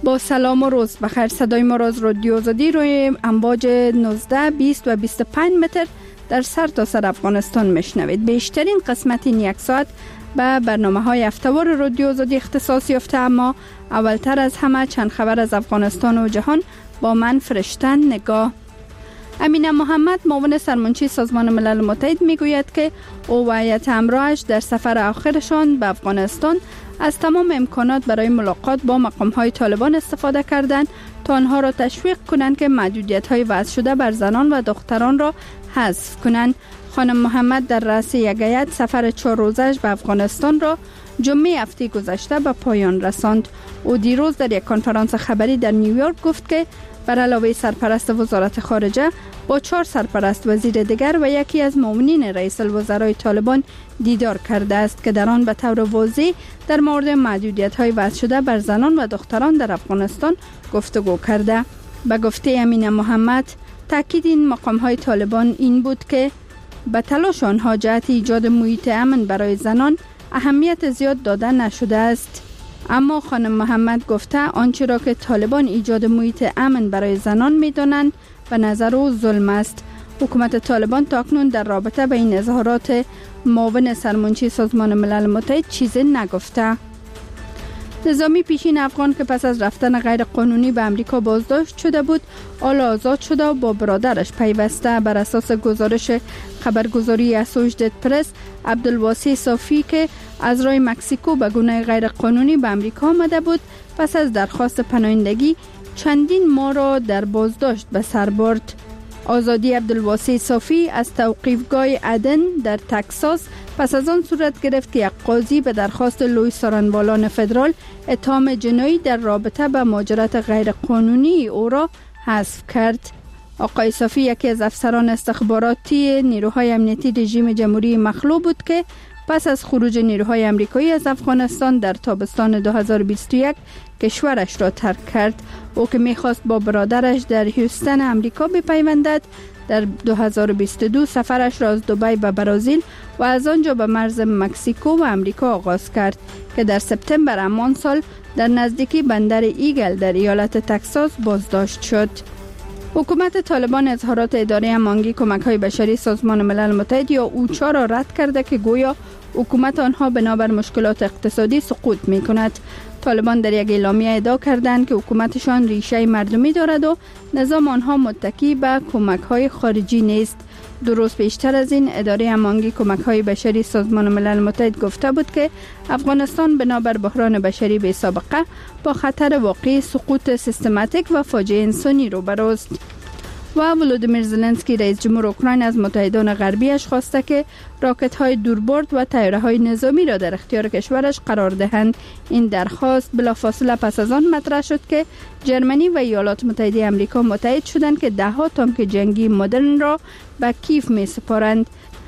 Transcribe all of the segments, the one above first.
با سلام و روز بخیر. صدای ما را از رادیو آزادی روی امواج 19، 20 و 25 متر در سرتاسر افغانستان میشنوید. بیشترین قسمت این یک ساعت به برنامه‌های هفته‌وار رادیو آزادی اختصاص یافته، اما اولتر از همه چند خبر از افغانستان و جهان با من فرشتن نگاه. امینه محمد، معاون سرمنشی سازمان ملل متحد، میگوید که او و هیئت همراهش در سفر آخرشان به افغانستان از تمام امکانات برای ملاقات با مقام‌های طالبان استفاده کردند تا آنها را تشویق کنند که محدودیت‌های وضع شده بر زنان و دختران را حذف کنند. خانم محمد در رأس یک هیئت سفر 4 روزه‌اش به افغانستان را جمعه هفته گذشته به پایان رساند. او دیروز در یک کنفرانس خبری در نیویورک گفت که بر علاوه سرپرست وزارت خارجه با 4 سرپرست وزیر دیگر و یکی از معاونین رئیس الوزرای طالبان دیدار کرده است که در آن به طور واضح در مورد محدودیت‌های وضع شده بر زنان و دختران در افغانستان گفتگو کرده. به گفته امینه محمد، تاکید این مقام‌های طالبان این بود که به تلاش آنها جهت ایجاد محیط امن برای زنان اهمیت زیاد داده نشده است. اما خانم محمد گفته آنچه را که طالبان ایجاد محیط امن برای زنان می‌دانند به نظر او ظلم است. حکومت طالبان تاکنون در رابطه با این اظهارات معاون سرمنشی سازمان ملل متحد چیزی نگفته. نظامی پیشین افغان که پس از رفتن غیر قانونی به امریکا بازداشت شده بود، حالا آزاد شده و با برادرش پیوسته. بر اساس گزارش خبرگزاری اسوشیتد پرس، عبدالواسی صافی که از راه مکزیکو به گونه غیر قانونی به امریکا آمده بود، پس از درخواست پناهندگی چندین ماه را در بازداشت به سر برد. آزادی عبدالواسی صافی از توقیفگاه عدن در تکساس پس از آن صورت گرفت که یک قاضی به درخواست لوی سارنبالان فدرال اتهام جنایی در رابطه با مهاجرت غیر قانونی او را حذف کرد. آقای صافی یکی از افسران استخباراتی نیروهای امنیتی رژیم جمهوری مخلوع بود که پس از خروج نیروهای آمریکایی از افغانستان در تابستان 2021 کشورش را ترک کرد. او که می‌خواست با برادرش در هیوستن آمریکا بپیوندد، در 2022 سفرش را از دبی به برزیل و از آنجا به مرز مکزیکو و آمریکا آغاز کرد که در سپتامبر همان سال در نزدیکی بندر ایگل در ایالت تکساس بازداشت شد. حکومت طالبان اظهارات اداره هماهنگی کمک‌های بشری سازمان ملل متحد یا اوچا را رد کرده که گویا حکومت آنها بنابر مشکلات اقتصادی سقوط می‌کند. طالبان در یک اعلامیه ادعا کردند که حکومتشان ریشه مردمی دارد و نظام آنها متکی به کمک‌های خارجی نیست. 2 روز پیشتر از این، اداره هماهنگی کمک‌های بشری سازمان ملل متحد گفته بود که افغانستان بنابر بحران بشری بی سابقه با خطر واقعی سقوط سیستماتیک و فاجعه انسانی روبروست. و ولودیمیر زلنسکی رئیس جمهور اوکراین از متحدان غربیش خواسته که راکت‌های دوربرد و طیاره‌های نظامی را در اختیار کشورش قرار دهند. این درخواست بلافاصله پس از آن مطرح شد که جرمنی و ایالات متحده آمریکا متحد شدند که 10 تانک جنگی مدرن را به کیف می‌سپارند.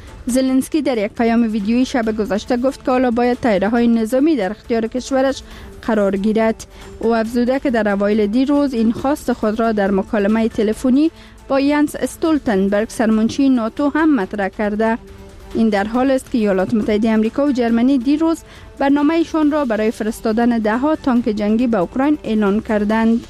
زلنسکی در یک پیام ویدیویی شب گذشته گفت که حالا باید طیاره‌های نظامی در اختیار کشورش قرار گیرد. او افزوده که در اوایل دیروز این خواست خود را در مکالمه تلفنی با یانس استولتنبرگ سرمنشی ناتو هم مطرح کرده. این در حال است که ایالات متحده آمریکا و جرمنی دیروز برنامه‌شان را برای فرستادن 10 تانک جنگی به اوکراین اعلان کردند.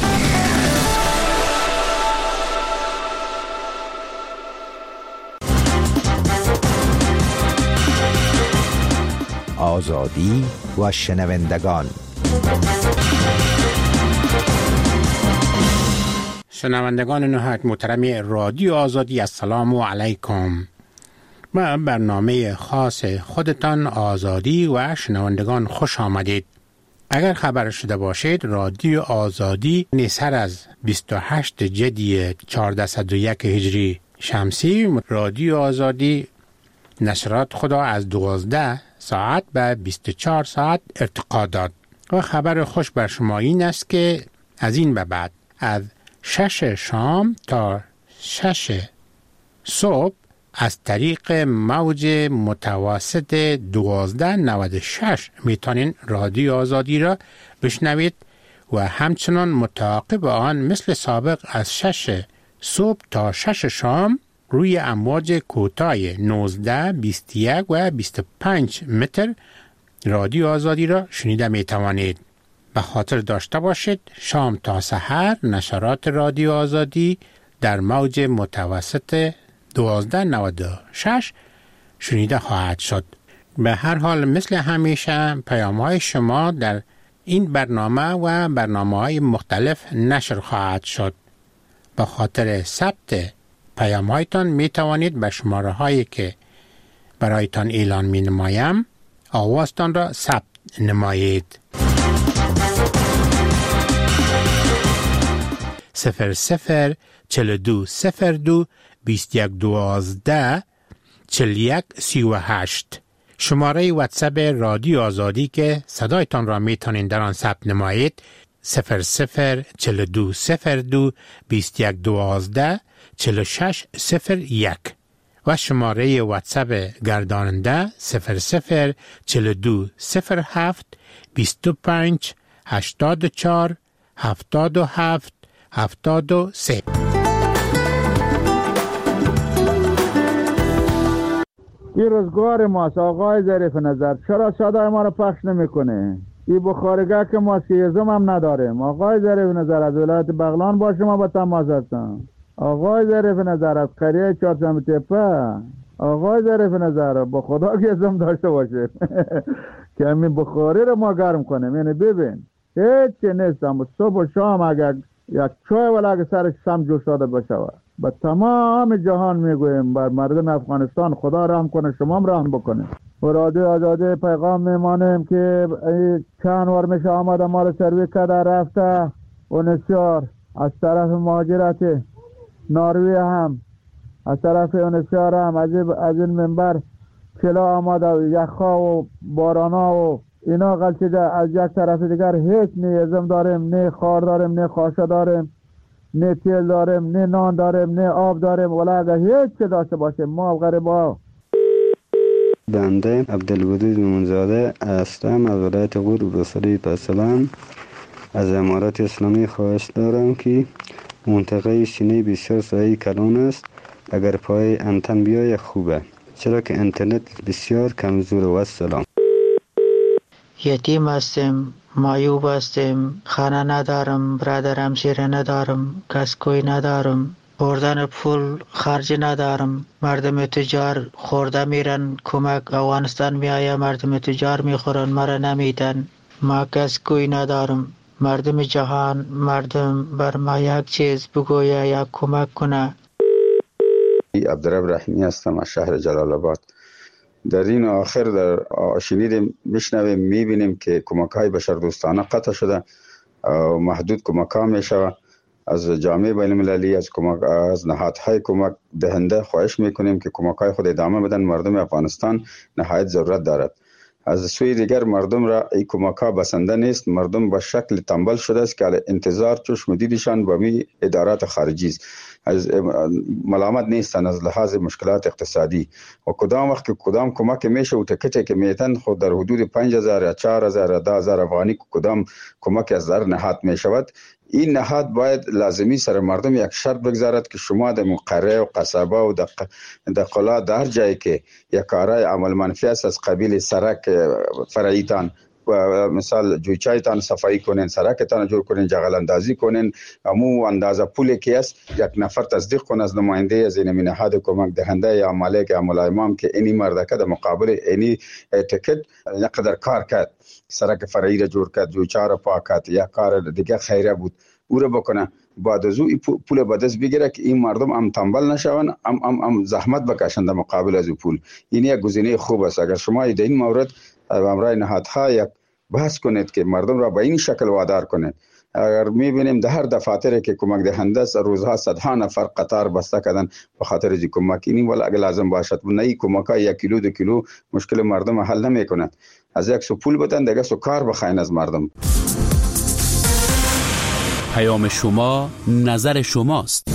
آزادی و شنوندگان. شنوندگان نهایت محترم رادیو آزادی، السلام علیکم. با برنامه خاص خودتان آزادی و شنوندگان خوش آمدید. اگر خبر شده باشید، رادیو آزادی سر از 28 جدی 1401 هجری شمسی رادیو آزادی نشرات خدا از 12 ساعت به 24 ساعت ارتقا داد. و خبر خوش بر شما این است که از این به بعد از 6 شام تا 6 صبح از طریق موج متوسط 1296 میتونین رادیو آزادی را بشنوید و همچنان متعاقب آن مثل سابق از 6 صبح تا 6 شام روی امواج کوتاه 19، 21 و 25 متر رادیو آزادی را شنیده می توانید. به خاطر داشته باشید شام تا سحر نشرات رادیو آزادی در موج متوسط 1296 شنیده خواهد شد. به هر حال مثل همیشه پیام‌های شما در این برنامه و برنامه‌های مختلف نشر خواهد شد. به خاطر ثبت پیام‌هایتان می توانید به شماره‌هایی که برایتان اعلان می نمایم آوازتان را ثبت نمایید. 00420221124138 شماره واتساپ رادیو آزادی که صدایتان را می توانید در آن ثبت نمایید 004221124601 و شماره واتساپ گرداننده 00420725847773. این روزگار ماست آقای ظریف نظر، چرا صدای ما رو پخش نمیکنه؟ این بخارگاه که ما سیزم هم نداریم. آقای ظریف نظر از ولایت بغلان با شما با تماس هستم. آقای ظریف نظر از قریه چهارشنبه تپه. آقای ظریف نظر با خدا که ازم داشته باشه که همین بخاری رو ما گرم کنیم. یعنی ببین هیچ نیستم، صبح و شام اگر یک چای ولی اگر سرش سم جوش داده باشه با تمام جهان میگویم بر مردم افغانستان خدا رحم کنه، شما هم رحم بکنه. و رادیو آزادی پیغام میمانیم که چند بار میشه آمده ما رو سرویس کرده رفته و نسیار از طرف مهاجرت ناروی هم از طرف اونسیار هم از این منبر کلا آمده و یخها و بارانا و اینا غلطیده. از یک طرف دیگر هیچ نه ازم داریم، نه خار داریم، نه خاشه داریم، نه تیل داریم، نه نان داریم، نه آب داریم. ولی اگر هیچ چه داشته باشیم ما غریبا. بنده عبدالودود مومنزاده هستم از ولایت غور بصری پسلان. از امارات اسلامی خواهش دارم که منطقه سینه بسیار سایه کلان است، اگر پای انتن بیای خوبه، چرا که اینترنت بسیار کمزور و السلام. یتیم هستیم، معیوب هستیم، خانه ندارم، برادر همسایه ندارم، کسکوی ندارم، بردن پول خرج ندارم. مردم تجار خورده میرن کمک افغانستان میآیه، مردم تجار میخورن مرا نمیدن. ما کسکوی ندارم. مردم جهان، مردم بر ما یک چیز بگویه، یک کمک کنه. عبدالرب رحیمی هستم از شهر جلال آباد. در این آخر در شنیدیم میشنویم میبینیم که کمک‌های بشردوستانه قطع شده و محدود کمک‌ها میشود. از جامعه بین المللی از نهادهای کمک دهنده خواهش میکنیم که کمک‌های خود ادامه بدن. مردم افغانستان نهایت ضرورت دارد. از سوی دیگر مردم را این کمک‌ها بسنده نیست. مردم به شکل تنبل شده است که انتظار چشم دیدشان به می ادارات خارجی است. از ملامت نیستن از لحاظ مشکلات اقتصادی و کدام وقت که کدام کمک میشه و تکتی که میتن خود در حدود 5000 یا 4000 یا 10000 افغانی کدام کمک از در نهاد میشود. این نهاد باید لازمی سر مردم یک شرط بگذارد که شما در قریه و قصبه و در قلا در جایی که یک کارای عمل منفی است از قبیل سرک فرعیتان و مثال جویچایتان صفایی کنین، سرکتان جور کنین، جغل اندازی کنین، امو اندازه پولی که است یک نفر تصدیق کنه از نماینده از این نهاد کمک دهنده یا مالک یا ملایمام که اینی مردکه در مقابل اینی تکت یقدر کار کرد، سرک فرعی را جور کرد، جویچا را پاک کرد، یا کار دیگه خیره بود او را بکنه، بعد از او پول به دست بگیره که این مردم هم تنبل نشون، هم زحمت بکشن در مقابل از پول. این یک گزینه خوب است. اگر شما در این مورد امرای نهادها یک بحث کنید که مردم را به این شکل وادار کنید. اگر میبینیم در هر دفاتری که کمک دهنده است روزها صدها نفر قطار بسته کردن به خاطر از کمک، اینی ولی اگر لازم باشد و نه کمک ها 1 کیلو 2 کیلو مشکل مردم حل نمیکنند. از یک سو پول بدن دیگه سو کار بخواین از مردم. پیام شما نظر شماست.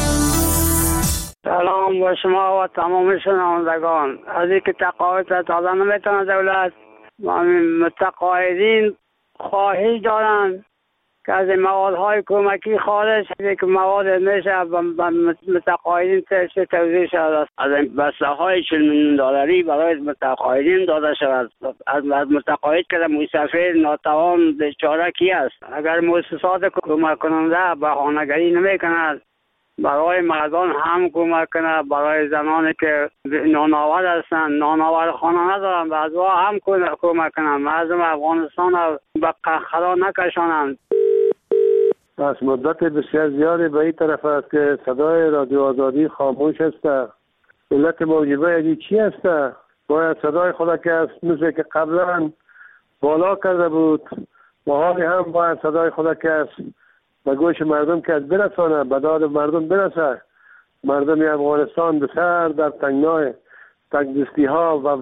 سلام با شما و تمام شنوندگان. از اینکه تقاعد تازه نمیتونه دولت و متقاعدین خواهش دارن که از موادهای کمکی خارج که مواد میشه به متقاعدین توزیع شود. از این بسته های 40 میلیون دلاری برای متقاعدین داده شود. از متقاعد که مسافر ناتوان بیچاره کی است؟ اگر مؤسسات کمک کننده بهانه‌گری نمی‌کند، برای مردان هم کمک کنه، برای زنانی که نانآور هستند، نانآور خانه ندارند، بعض هم کمک کنند، مردم افغانستان به قهقرا نکشانند. از مدت بسیار زیادی به این طرف است که صدای رادیو آزادی خاموش است. علت موجبه ازی چی است؟ باید صدای خود که است مثل که قبلا بالا کرده بود و حالی هم باید صدای خود که است به گوش مردم که از برسانه، به داد مردم برسه. مردم افغانستان بسیار در تنگدستی ها و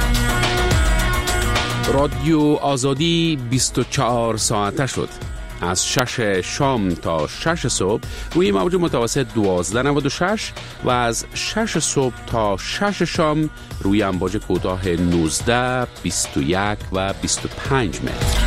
رادیو آزادی 24 ساعته شد. از 6 شام تا 6 صبح روی موج متوسط 1296 و از 6 صبح تا 6 شام روی امواج کوتاه 19، 21 و 25 متر.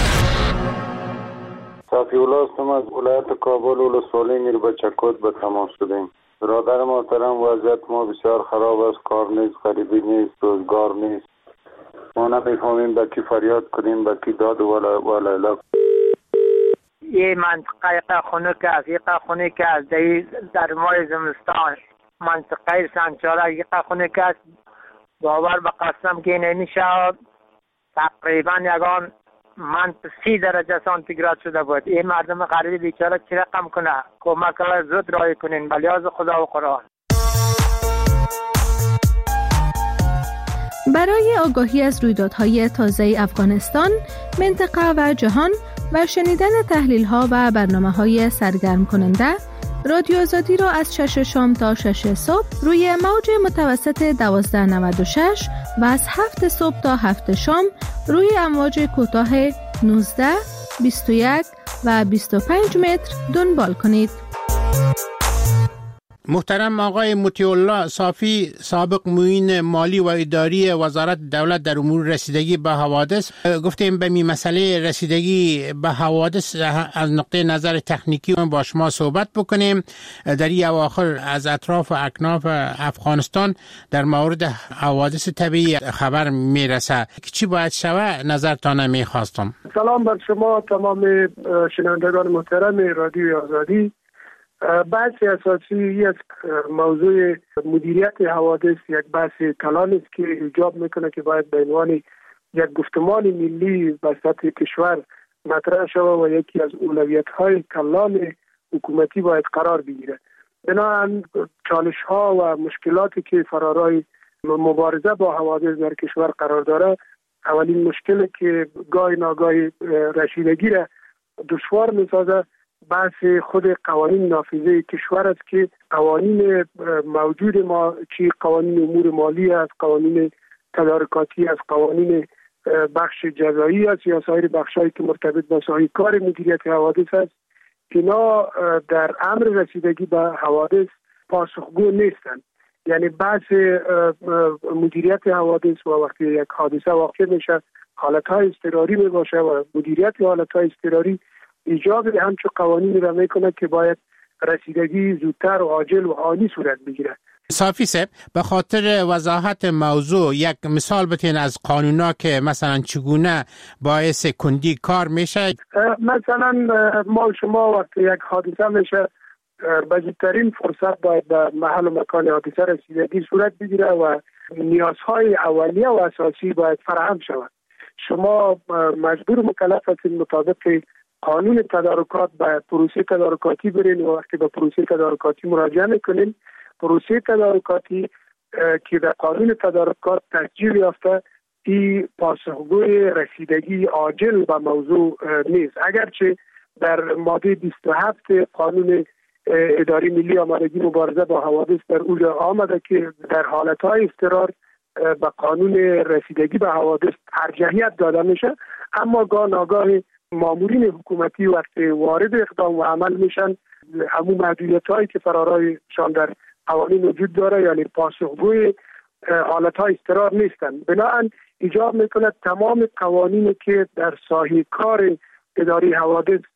صافی الله هستم از ولایت کابل ولسوالی میربچکوت به تماس شدیم. برادر محترم، وضعیت ما بسیار خراب است. کار نیست، غریبی نیست، روزگار نیست. ما نمیفهمیم به کی فریاد کنیم، به کی داد ولیلا. یه منطقه خنک است، یک خنک است در ماه زمستان. منطقه سنگچاله یک خنک است. باور به قسم که نمیشه. تقریبا یگان من 30 درجه سانتیگراد شده بود. این مردم غریب بیچاره چی رقم کنه؟ کمک زود رای کنین به لحاظ خدا و قرآن. برای آگاهی از رویدادهای تازه افغانستان، منطقه و جهان و شنیدن تحلیل‌ها و برنامه‌های سرگرم کننده، رادیو آزادی را از 6 شام تا 6 صبح روی موج متوسط 1296 و از 7 صبح تا 7 شام روی امواج کوتاه 19، 21 و 25 متر دنبال کنید. محترم آقای مطیع الله صافی، سابق معین مالی و اداری وزارت دولت در امور رسیدگی به حوادث، گفتیم به مسئله رسیدگی به حوادث از نقطه نظر تکنیکی با شما صحبت بکنیم. در این اواخر از اطراف و اکناف افغانستان در مورد حوادث طبیعی خبر میرسه. چی باید شوه؟ نظرتان میخواستم. سلام بر شما تمام شنوندگان محترم رادیو آزادی. بحث اساسی یک موضوع مدیریت حوادث یک بحث کلان است که ایجاب میکنه که باید به عنوان یک گفتمان ملی به سطح کشور مطرح شود و یکی از اولویت‌های کلان حکومتی باید قرار بگیره. بنابراین چالش‌ها و مشکلاتی که فرارای مبارزه با حوادث در کشور قرار داره، اولین مشکلی که گاهی ناگاهی رسیدگی را دشوار می‌سازه بحث خود قوانین نافذه کشور است که قوانین موجود ما چی قوانین امور مالی است، قوانین تدارکاتی است، قوانین بخش جزایی است یا سایر بخشایی که مرتبط با سایر کار مدیریت حوادث است، اینا در امر رسیدگی به حوادث پاسخگو نیستند. یعنی بحث مدیریت حوادث و وقتی یک حادثه واقع میشه حالتهای اضطراری می باشه و مدیریت حالتهای اضطراری ایجاب همچون قوانینی را میکنه که باید رسیدگی زودتر و عاجل و آنی صورت بگیره. صافی صاحب، به خاطر وضاحت موضوع یک مثال بتین از قانونا که مثلا چگونه باعث کندی کار میشه؟ مثلا ما شما وقتی یک حادثه میشه به زودترین فرصت باید به محل و مکان حادثه رسیدگی صورت بگیره و نیازهای اولیه و اساسی باید فراهم شود. شما مجبور مکلف هستید مطابق قانون تدارکات به پروسه تدارکاتی برین و وقتی به پروسه تدارکاتی مراجعه میکنین، پروسه تدارکاتی که در قانون تدارکات تسجیل یافته این پاسخگوی رسیدگی عاجل به موضوع نیست. اگرچه در ماده 27 قانون اداری ملی آمادگی مبارزه با حوادث در اونجا آمده که در حالتهای اضطرار به قانون رسیدگی به حوادث ارجحیت داده میشه، اما ناگاه مامورین حکومتی وقتی وارد اقدام و عمل میشن همون محدودیت‌هایی که فرارایشان در قوانین وجود داره یعنی پاسخگوی حالت‌های اضطرار نیستن. بنابراین ایجاب میکنه تمام قوانینی که در ساحه کار اداری حوادث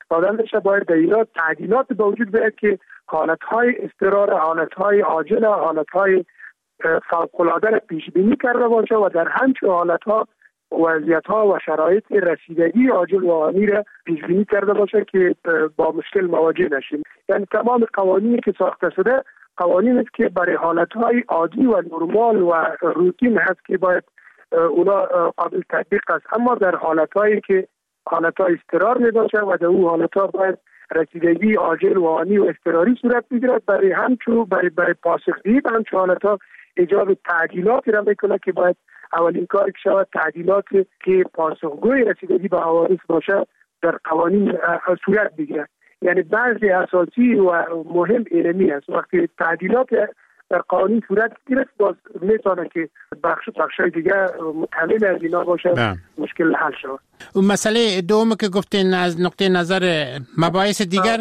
استفاده میشه. باید در اینا تعدیلات به وجود بیاید که حالتهای اضطرار، حالتهای عاجل، حالتهای فوق‌العاده را پیش بینی کرده باشه و در همچون حالتها وضعیت‌ها و شرایط رسیدگی عاجل و آنی را پیش بینی کرده باشه که با مشکل مواجه نشیم. یعنی تمام قوانینی که ساخته شده قوانین است که برای حالتهای عادی و نرمال و روتین هست که باید اونا قابل تطبیق است، اما در حالتهایی که حالتهای اضطرار می باشه و در اون حالتها باید رسیدگی عاجل و آنی و اضطراری صورت بگیرد. برای همچون برای پاسخگویی به همچون حالتها ایجاب تعدیلاتی را میکنه که باید اولین کاری که شود تعدیلاتی که پاسخگوی رسیدگی به حوادث باشه در قوانین صورت بگیرد. یعنی بعضی اساسی و مهم اینمی است. وقتی تعدیلات در قوانین صورت گرفت باز میتونه که بخشای دیگه متحمل از اینا باشه مشکل حل شود. اون مسئله دوم که گفتین از نقطه نظر مباحث دیگر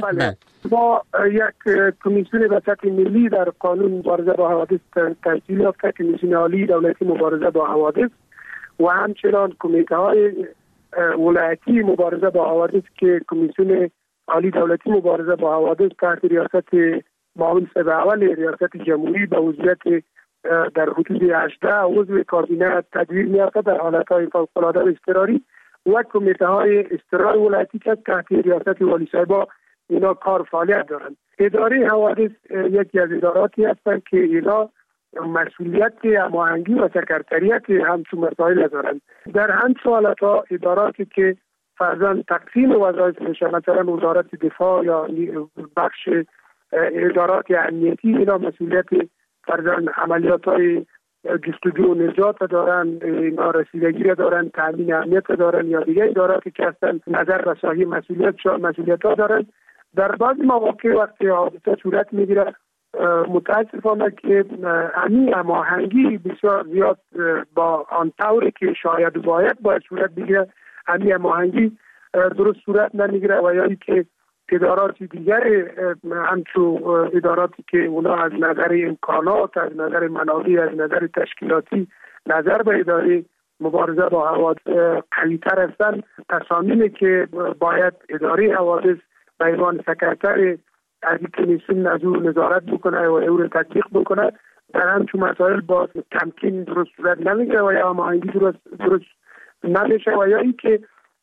با یک کمیسیون به سطح ملی در قانون مبارزه با حوادث تشکیل یافته، کمیسیون عالی دولتی مبارزه با حوادث و همچنان کمیته های ولایتی مبارزه با حوادث که کمیسیون عالی دولتی مبارزه با حوادث تحت ریاست معاون صدر اول ریاست جمهوری به عضویت در حدود 18 عضو کابینه تدبیر می‌یافته در حالت‌های فوق‌العاده اضطراری و کمیته‌های اضطراری ولایتی که تحت ریاست والی صاحبا اینا کار فعالیت دارند. اداره حوادث یکی از اداراتی هستند که اینا مسئولیت هماهنگی و سکرتریت همچون مسائل دارند. در همچون حالت‌ها اداراتی که فرضاً تقسیم وظایف میشه، مثلا وزارت دفاع یا بخش ادارات امنیتی، اینا مسئولیت فرضاً عملیات‌های جستجو و نجات دارن، اینا رسیدگی را دارن، تامین امنیت دارن، یا دیگه اداراتی که هستن نظر رسانی مسئولیت‌ها دارن. در بعض مواقع وقتی حادثه صورت میگیره متاسفانه که هماهنگی بسیار زیاد با آن طوری که شاید باید صورت بگیره هماهنگی درست صورت نمیگیره و یا که اداراتی دیگر همچون اداراتی که اونا از نظر امکانات، از نظر منابع، از نظر تشکیلاتی نظر به اداره مبارزه با حوادث قوی‌تر هستند، تصامیمی که باید اداره حوادث به عنوان سکرتر از این کمیسیون از او نظارت بکنه و او رو تطبیق بکنه در همچون مسائل با تمکین درست صورت نمیگیره و یا هماهنگی درست نمیشه و یا اینکه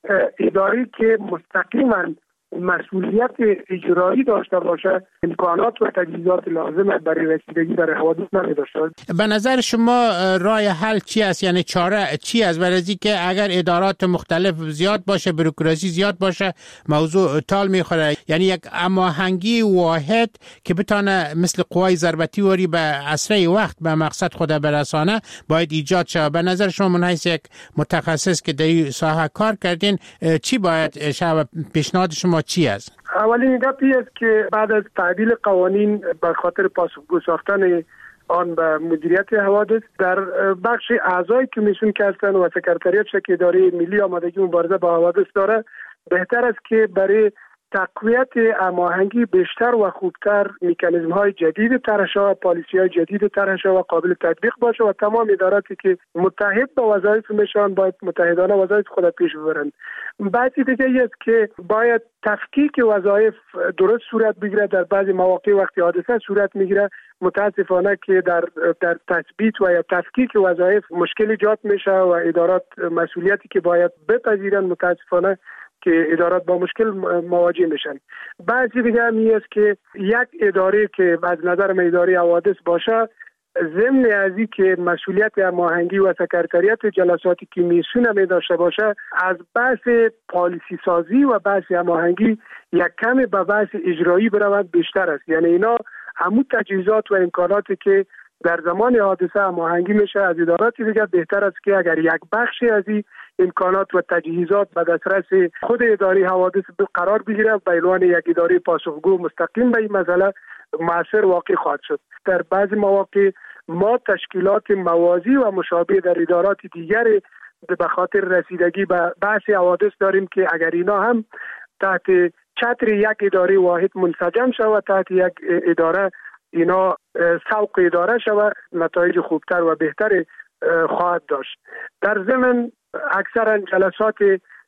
اداره که مستقیما مسئولیت اجرایی داشته باشه امکانات و تجهیزات لازم برای رسیدگی در حوادث نداشته. به نظر شما راه حل چی است؟ یعنی چاره چی است؟ برای اینکه اگر ادارات مختلف زیاد باشه، بروکراسی زیاد باشه، موضوع تال میخوره. یعنی یک هماهنگی واحد که بتونه مثل قوای ضربتی وری به اسرع وقت به مقصد خود برسانه باید ایجاد شه. به نظر شما من حیث یک متخصص که در این ساحه کار کردین چی باید شه؟ پیشنهاد شما چی است؟ اولین گپی است که بعد از تعدیل قوانین به خاطر پاسخگو ساختن آن به مدیریت حوادث در بخش اعضای کمیسیون که هستند و سکرتریات که اداره ملی آمادگی مبارزه با حوادث داره، بهتر است که برای تقویت هماهنگی بیشتر و خوبتر مکانیزم های جدید طرح شود، پالیسی های جدید طرح شود و قابل تطبیق باشه و تمام اداراتی که متحد به وظایف میشن باید متحدانه وظایف خود پیش ببرند. بعضی دیگه است که باید تفکیک وظایف درست صورت بگیره. در بعضی مواقع وقتی حادثه صورت میگیره متاسفانه که در تثبیت و یا تفکیک وظایف مشکل ایجاد میشه و ادارات مسئولیتی که باید بپذیرن متاسفانه که ادارات با مشکل مواجه میشن. بعضی دیگه همی است که یک اداره که از نظر من اداره حوادث باشه، ضمن از این که مسئولیت هماهنگی و سکرتریات جلسات کمیسیون می داشته باشه، از بحث پالیسی سازی و بحث هماهنگی یک کمی به بحث اجرایی برود بیشتر است. یعنی اینا همون تجهیزات و امکاناتی که در زمان حادثه هماهنگی میشه از ادارات دیگه، بهتر است که اگر یک بخشی از این امکانات و تجهیزات به دسترس خود اداره حوادث قرار بگیره به عنوان یک اداره پاسخگو مستقیم به این مسئله مؤثر واقع خواهد شد. در بعضی مواقع ما تشکیلات موازی و مشابه در ادارات دیگر به خاطر رسیدگی به بحث حوادث داریم که اگر اینا هم تحت چتر یک اداره واحد منسجم شود، تحت یک اداره اینا سوق اداره شود، نتایج خوبتر و بهتر خواهد داشت. در ضمن اکثرا جلسات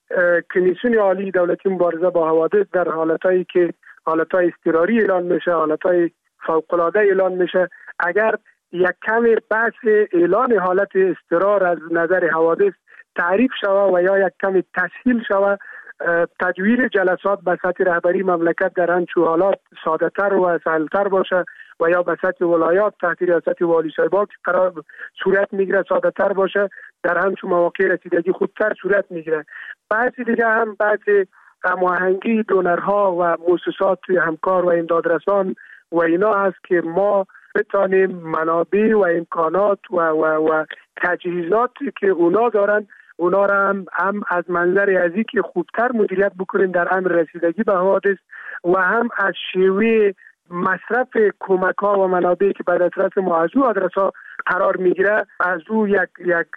کمیسیون عالی دولتی مبارزه با حوادث در حالتایی که حالتهای اضطراری اعلان میشه، حالتهای فوق‌العاده اعلان میشه، اگر یک کمی بحث اعلان حالت اضطرار از نظر حوادث تعریف شود و یا یک کمی تسهیل شود، تدویر جلسات به سطح رهبری مملکت در همچون حالات ساده تر و سهل تر باشه و یا به سطح ولایات تحت ریاست والی صاحبان قرار صورت میگیره ساده تر باشه، در همچون مواقع رسیدگی خودتر صورت میگیره. بعضی دیگه هم بعضی هماهنگی دونرها و مؤسسات همکار و امدادرسان و اینا هست که ما بتانیم منابع و امکانات و تجهیزاتی که اونا دارن اونا را هم از منظر ازی که خوبتر مدیریت بکنیم در امر رسیدگی به حوادث و هم از شیوه مصرف کمک ها و منابعی که به دسترس ما از او آدرس ها قرار میگیره از او یک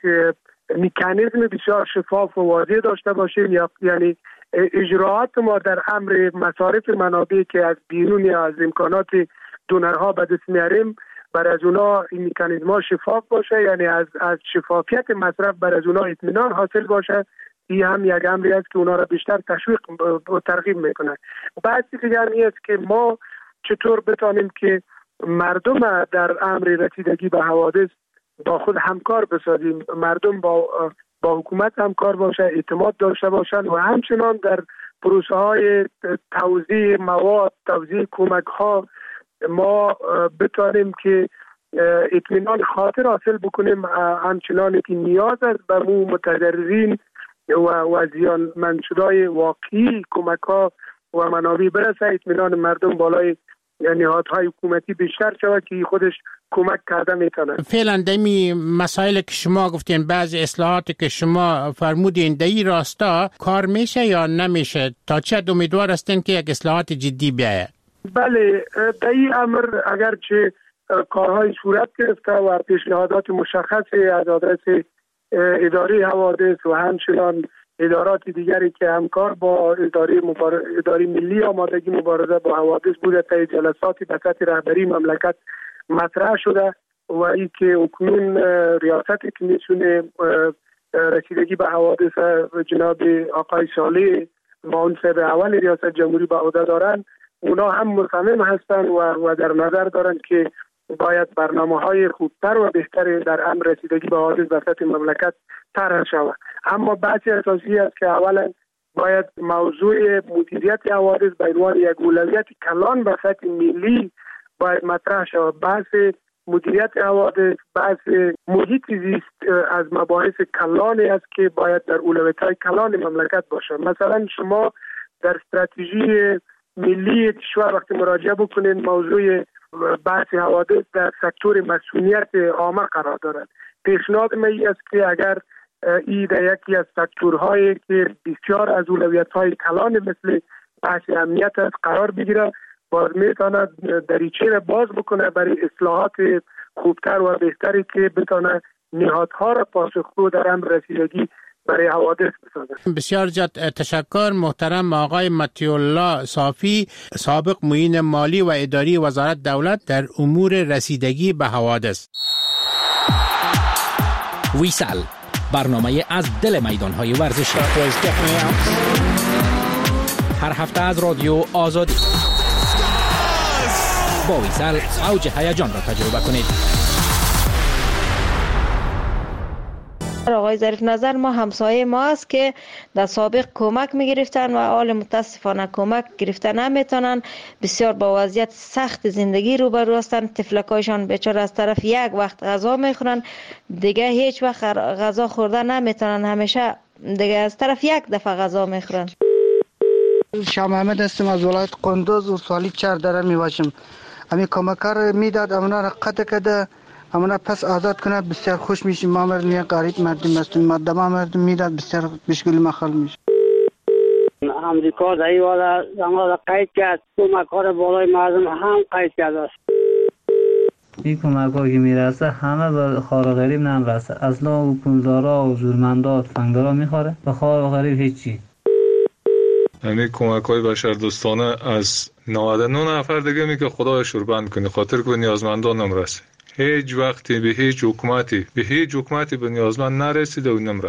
مکانیزم بسیار شفاف و واضح داشته باشیم، یعنی اجراعات ما در امر مصارف منابعی که از بیرون یا از امکانات دونرها به دست میاریم بر از اونا این مکانیزم ها شفاف باشه، یعنی از شفافیت مصرف بر از اونا اطمینان حاصل باشه. این هم یک امری است که اونا را بیشتر تشویق و ترغیب میکنه. بعضی دیگر است که ما چطور بتانیم که مردم در امر رسیدگی به حوادث با خود همکار بسازیم، مردم با حکومت همکار باشه، اعتماد داشته باشند و همچنان در پروسه های توزیع مواد، توزیع کمک ها ما بتانیم که اطمینان خاطر حاصل بکنیم، همچنان که نیاز است به مو متضررین و زیانمندشدهای واقعی کمک ها و منابع برسه، اطمینان مردم بالای نهادهای حکومتی بیشتر شود که خودش کمک کرده میتونه. فعلا دمی مسائل که شما گفتین، بعضی اصلاحاتی که شما فرمودین دایی راستا کار میشه یا نمیشه؟ تا چه امیدوار هستین که یک اصلاحات جدی بیاید؟ بله، در این امر اگرچه کارهای صورت گرفته و پیشنهادات مشخصی از آدرس اداره حوادث و همچنان ادارات دیگری که همکار با اداره ملی آمادگی مبارزه با حوادث بوده تا جلساتی به سطح رهبری مملکت مطرح شده و این که اکنون ریاست کمیسیون رسیدگی به حوادث جناب آقای صالح معاون صاحب اول ریاست جمهوری به عهده دارند، اونا هم مصمم هستند و در نظر دارند که باید برنامه‌های خوبتر و بهتری در امر رسیدگی به حوادث به سطح مملکت طرح شود. اما بحث اساسی است که اولا باید موضوع مدیریت حوادث به عنوان یک اولویت کلان به سطح ملی باید مطرح شود. بحث مدیریت حوادث، بحث محیط زیست از مباحث کلانی است که باید در اولویت‌های کلان مملکت باشه. مثلا شما در استراتژی ملی کشور وقتی مراجعه بکنین موضوع بحث حوادث در سکتور مسئولیت عامه قرار دارد. پیشنهاد من است که اگر این در یکی از سکتورهایی که بسیار از اولویت‌های کلان مثل بحث امنیت است قرار بگیره، باز میتواند دریچه را باز بکنه برای اصلاحات خوبتر و بهتری که بتونه نهادها را پاسخگو در امر رسیدگی برای حوادث بسازه. بسیار زیاد تشکر محترم آقای مطیع الله صافی، سابق معین مالی و اداری وزارت دولت در امور رسیدگی به حوادث. ویسال، برنامه از دل میدان‌های ورزشی. هر هفته از رادیو آزادی. با ویسال اوج هیجان را تجربه کنید. آقای ظریف نظر ما همسایه ما است که در سابق کمک میگرفتن و حال متاسفانه کمک گرفتن نمیتونن، بسیار با وضعیت سخت زندگی روبرو هستند. طفلکایشان بیچاره از طرف یک وقت غذا میخورن، دیگه هیچ وقت غذا خوردن نمیتونن، همیشه دیگه از طرف یک دفعه غذا میخورن. شاه محمد هستم از ولایت قندوز و سالی 4 داره میواشم. امی کمکار میداد امنا را قطع کرده، امنا پس آزاد کنه، بسیار خوش میشیم. ما مردم غریب مردم هستیم، مردم مردم میداد بسیار مشکل مخال میشه. امریکا در این والا زمان قید کرد، کمکار بالای مردم هم قید کرد است. این کمک ها که میرسه همه به خوار و غریب نمیرسه، اصلا و پولدارا و زورمندا و تفنگدارا میخوره، به خوار و غریب هیچی. یعنی کمک های بشردوستانه از 99 نفر دیگه می که خدا شوربند کنی، خاطر که به نیازمندان نمیرسه. هیچ وقتی به هیچ حکومتی به نیازمند نرسیده و نمیرسه.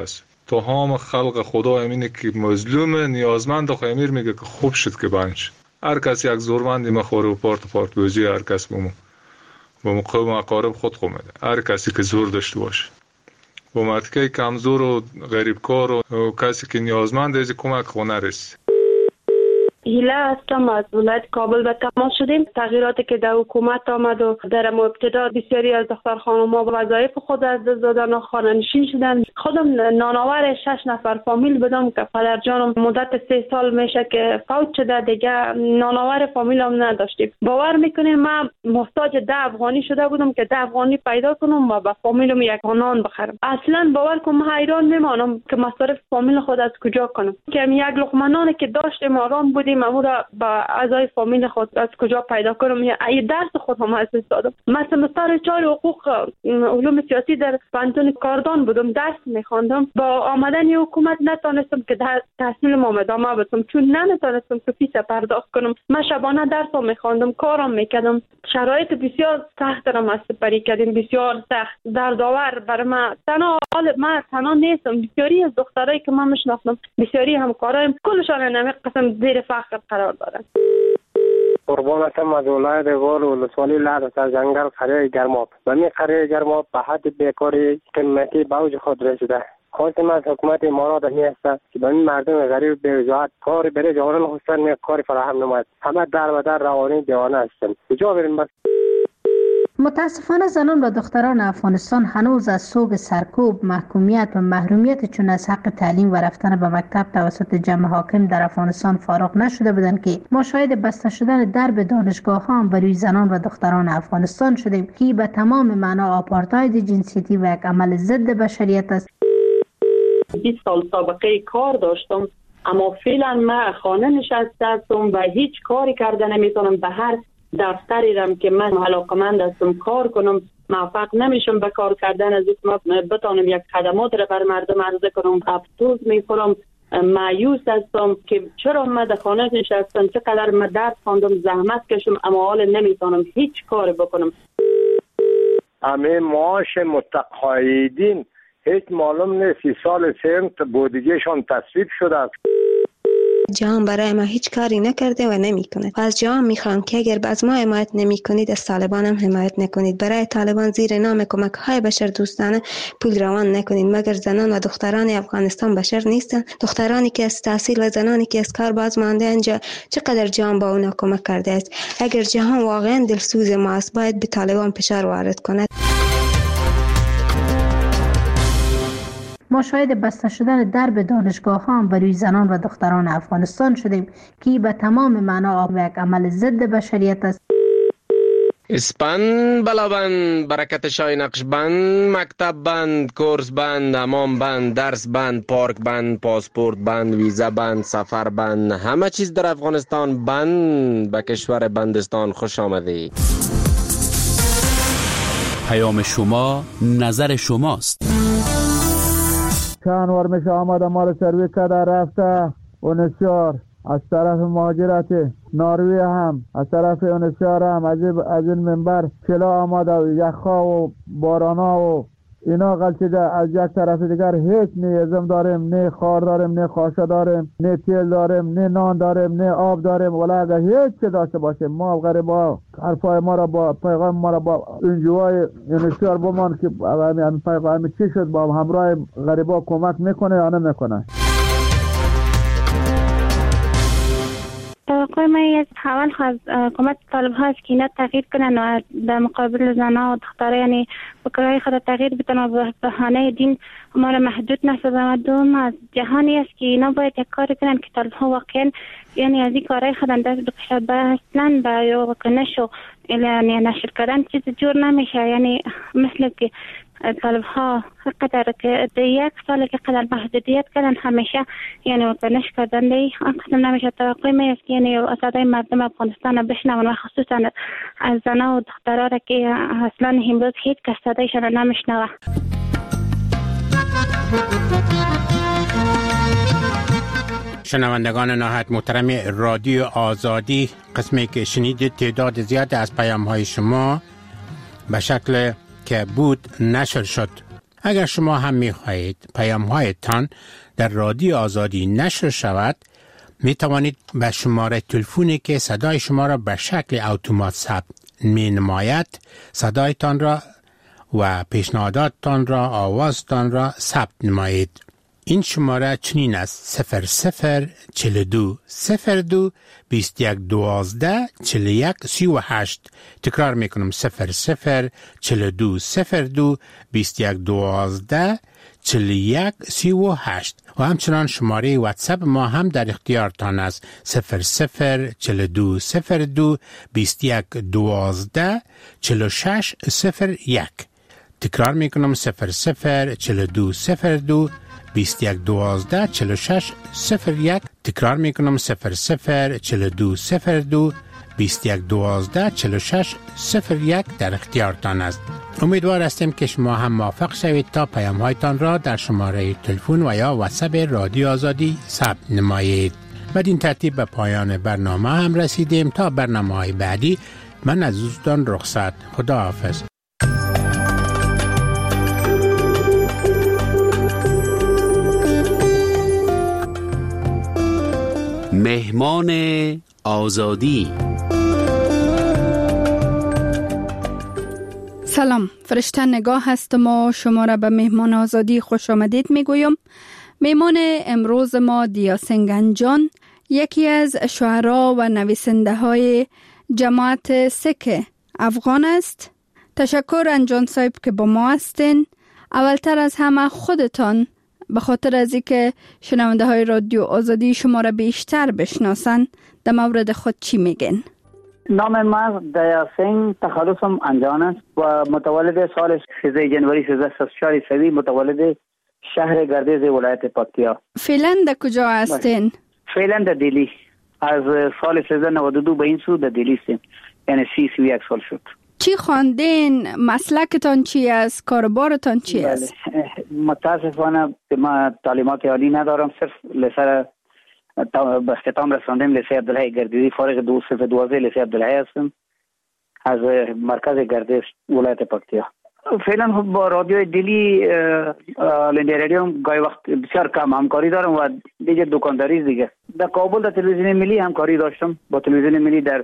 تمام خلق خدا همینه که مظلوم نیازمند خو امیر میگه که خوب شد که بند شد. هر کس یک زورمندی مخوره و پارت بوزی هر کس با قوم اقارب خود خو میده. هر کسی که زور داشته باشه با متکه کمزور و غریبکار و کسی که نیازمند از کمک خو نرسه. هیله هستم، از ولایت کابل به تماس شدیم. تغییراتی که در حکومت آمد و در ابتدا بسیاری از دختر خانم‌ها وظایف خود از دست دادن و خانه‌نشین شدن. خودم نانآور 6 نفر فامیل بودم که پدر جانم مدت 3 سال میشه که فوت شده، دیگه نانآور فامیل هم نداشتیم. باور میکنین من محتاج 10 افغانی شده بودم که 10 افغانی پیدا کنم و به فامیلم یک نان بخرم. اصلا باور کنم حیران میمانم که مصارف فامیل خود از کجا کنم، که یک لقمه نانی که داشتیم آرام بودیم امورا با اعضای فامیل خود از کجا پیدا کنم. ای درس خود هم از دادم. مثلا مستر 4 حقوق علوم سیاسی در پانتون کاردان بودم، درس میخواندم. با آمدن حکومت نتونستم که تحصیل ما ادامه بدم، چون نتونستم که فیس پرداخت کنم. من شبانه درس میخواندم، کارم میکردم. شرایط بسیار سخت را ما سپری کردیم، بسیار سخت دردآور برای من. تنها نیستم، بسیاری از دخترایی که من میشناختم، بسیاری همکارایم، کلشان نمی قسم زیر فقر قرار دارن. قربانتم از ولایت غور و ولسوالی لعد از جنگل قریه گرماب. و می قریه گرماب به حد بیکاری قیمتی به اوج خود رسیده. خواستم از حکومت امارات می است که به این مردم غریب بی‌وجاهت کاری برای جوانان خواستن می کاری فراهم نماید. همه در و در روانی دیوانه هستند. کجا بریم بس؟ متاسفانه زنان و دختران افغانستان هنوز از سوگ سرکوب، محکومیت و محرومیت چون از حق تعلیم و رفتن به مکتب توسط جمع حاکم در افغانستان فارغ نشده بودند که ما شاهد بسته شدن درب دانشگاه ها بر روی زنان و دختران افغانستان شدیم که به تمام معنا آپارتاید جنسیتی و یک عمل ضد بشریت است. 20 سال سابقه کار داشتم، اما فعلا من خانه نشسته هستم و هیچ کاری کرده نمیتونم. به هر دفتری رم که من علاقمند هستم کار کنم، موفق نمیشم به کار کردن. از اینکه بتونم یک خدمات را بر مردم عرضه کنم، افسوس میخورم، مایوس هستم که چرا من در خانه نشستم، چقدر من درس خواندم، زحمت کشم، اما حال نمیتونم هیچ کار بکنم. همه معاش متقاعدین هیچ معلوم نیست 30 سال سنت بودجهشان تصویب شده است. جهان برای ما هیچ کاری نکرده و نمیکنه. از جهان میخوام که اگر از ما حمایت نمیکنید از طالبان هم حمایت نکنید. برای طالبان زیر نام کمک های بشر دوستانه پول روان نکنید، مگر زنان و دختران افغانستان بشر نیستن. دخترانی که از تحصیل و زنانی که از کار باز مانده اینجا چقدر جهان با اونا کمک کرده است. اگر جهان واقعا دلسوز ما است باید به طالبان فشار وارد کند. ما شاهد بسته شدن درب دانشگاه ها بر روی زنان و دختران افغانستان شدیم که به تمام معنا یک عمل ضد بشریت است. اسپند بلابند، برکت شای نقش بند، مکتب بند، کورس بند، حمام بند، درس بند، پارک بند، پاسپورت بند، ویزا بند، سفر بند، همه چیز در افغانستان بند. به کشور بندستان خوش آمدید. پیام شما نظر شماست. چند بار میشه آمده ما رو سروی کرده رفته اونسیار از طرف مهاجرت ناروی هم از طرف اونسیار هم از این منبر چلا آمده یخها و بارانا و اینا غلطیده. از یک طرف دیگر هیچ نه ازم داریم، نه خار داریم، نه خاشه داریم، نه تیل داریم، نه نان داریم، نه آب داریم. ولی اگر هیچ چه داشته باشیم ما غریبا حرفای ما را با پیغام ما را با انجوای انشار بمان که همین پیغام چی شد با همراه غریبا کمک میکنه یا نمیکنه. توقع من از اول از حکومت طالب هاست که اینا تغییر کنن و در مقابل زنها و دخترها یعنی بکرهای خود تغییر بتن و به بهانه دین ما را محدود نسازن. و دوم از جهانی است که اینا باید یک کاری کنن که طالب ها واقعا یعنی از این کارهای خود دست بکشد به اصلا به یا وکنش و یعنی نشر کردن چیز جور نمیشه. یعنی مثل که طالب ها قدر که یک سال که قدر محدودیت کردن همیشه یعنی وکنش کردن دی آن قسم نمیشه. توقع می است که یعنی صدای مردم افغانستان را بشنون و خصوصا از زنها و دخترها را که اصلا امروز هیچ کس صدایشان را نمیشنوه. شنوندگان نهایت محترم رادیو آزادی، قسمی که شنیدید تعداد زیاد از پیام های شما به شکل که بود نشر شد اگر شما هم می خواهید پیام‌هایتان در رادیو آزادی نشر شود، می توانید به شماره تلفنی که صدای شما را به شکل اتومات ثبت می نماید صدایتان را و پیشنهاداتتان را، آوازتان را ثبت نمایید. این شماره چنین است: 0042 02 21 12 41 38. تکرار میکنم: 0042 02 21 12 41 38. و همچنان شماره واتساپ ما هم در اختیارتان است: 0042 02 21 12 46 01. تکرار میکنم: 0042 02 21 12 46 01. تکرار میکنم: 0042 02 21 12 46 01 در اختیارتان است. امیدوار هستیم که شما هم موفق شوید تا پیام‌هایتان را در شماره تلفن و یا واتساپ رادیو آزادی ثبت نمایید. بدین ترتیب به پایان برنامه هم رسیدیم. تا برنامه‌های بعدی من از دوستان رخصت. خداحافظ. مهمان آزادی. سلام، فرشته نگاه هستم و شما را به مهمان آزادی خوش آمدید میگویم. مهمان امروز ما دیا سنگنجان، یکی از شاعران و نویسنده های جماعت سیک افغان است. تشکر انجان صاحب که با ما هستین. اولتر از همه خودتان به خاطر از اینکه شنونده های رادیو آزادی شما را بیشتر بشناسن در مورد خود چی میگن؟ نام من دیا سنگ، تخلصم انجان است و متولد سال 13 جنوری 1364 عیسوی، متولد شهر گردیز ولایت پکتیا. فعلا در کجا هستین؟ فعلا در دلی. از سال 1392 به این سو در دلی هستیم، یعنی 31 سال شد. چی خواندین؟ مسلکتان چی است؟ کاربارتان چی است؟ متاسفانه من تعلیمات عالی ندارم، صرف لسر به اختتام رساندم لیسه عبدالحی گردیزی، فارغ 2012 لیسه عبدالحی هستم از مرکز گردیز ولایت پکتیا. فعلا با رادیو دلی لندی رادیو گاهی وقت بسیار کم همکاری دارم و دیگه دکانداری دیگه. در کابل در تلویزیون ملی همکاری داشتم، با تلویزیون ملی در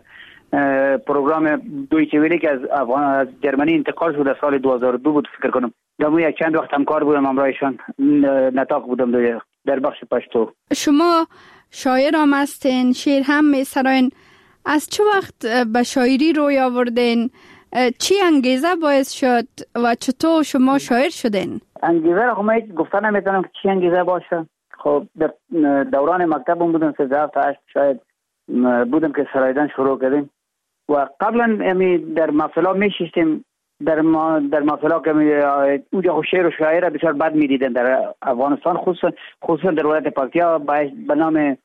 پروگرام دویچه ویلی که از جرمنی انتقال شد در سال 2002 بود فکر کنم. در یک چند وقت همکار بودم، همراهشان نطاق بودم در بخش پشتو. شما شاعر هم هستین، شعر هم میسراین. از چه وقت به شاعری روی آوردین؟ چی انگیزه باعث شد و چطور شما شاعر شدین؟ انگیزه را خب هیچ گفتن نمیتونم که چی انگیزه باشه. خب در دوران مکتبم بودم 13 تا 8 شاید بودم که سرایدن شروع کردیم و قبلا در محفلا میشستیم. در محفلا که اونجا شعر و شاعر بسیار بد میدیدن در افغانستان، خصوصا در ولایت پکتیا به نام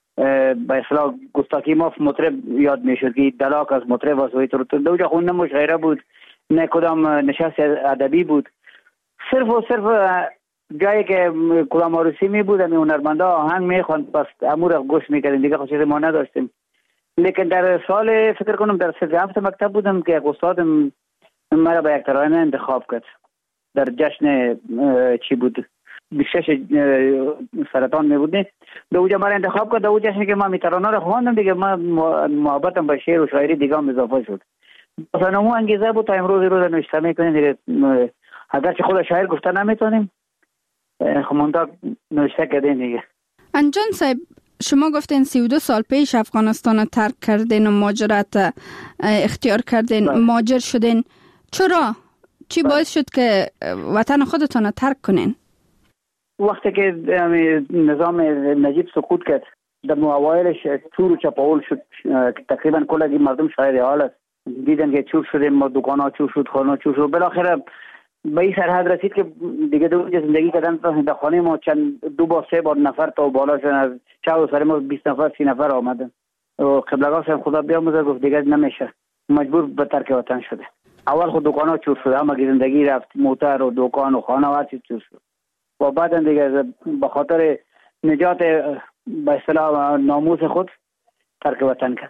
به اصطلاح گستاخی ماف مطرب یاد میشد که دلاک از مطرب و سوی طور. اونجا خون نه مشاعره بود نه کدام نشست ادبی بود، صرف و صرف جایی که کلام عروسی می بود هنرمندا آهنگ میخواند، پس امور گوش میکردیم دیگه، خود چیزی ما نداشتیم. لیکن در سال فکر کنم در 37 مکتب بودم که استادم مرا به یک ترانه انتخاب کرد در جشن چی بود 26 سرطان می بود، به اونجا مرا انتخاب کرد. در اون جشن که من می ترانه رو خواندم دیگه، من محبتم به شعر و شاعری دیگه هم اضافه شد. مثلا اون انگیزه بود تا امروز روز نوشته میکنیم دیگه. اگرچه خود شاعر گفته نمیتونیم، خب منطقه نوشته کردیم دیگه. انجان صاحب، شما گفتین 32 سال پیش افغانستان ترک کردین و مهاجرت اختیار کردین، مهاجر شدین. چرا؟ چی باعث شد که وطن خودتان ترک کنین؟ وقتی که نظام نجیب سقوط کرد، در اوایلش چور و چپاول شد، تقریبا کل مردم شاهد حال است. دیدن که چور شدیم، دکان‌ها چور شد، خانه‌ها چور شد. بالاخره به این سرحد رسید که دیگه دو زندگی کردن در خانه ما چند 2 بار 3 بار نفر تا بالا شدن، از چهار سر ما 20 نفر 30 نفر آمدن و قبلگاه صاحب خدا بیاموزه گفت دیگه نمیشه، مجبور به ترک وطن شده. اول خود دکان‌ها چور شد، اما زندگی رفت، موتر و دکان و خانه و هر چیز چور شد و بعد دیگه به خاطر نجات به اصطلاح ناموس خود ترک وطن کرد.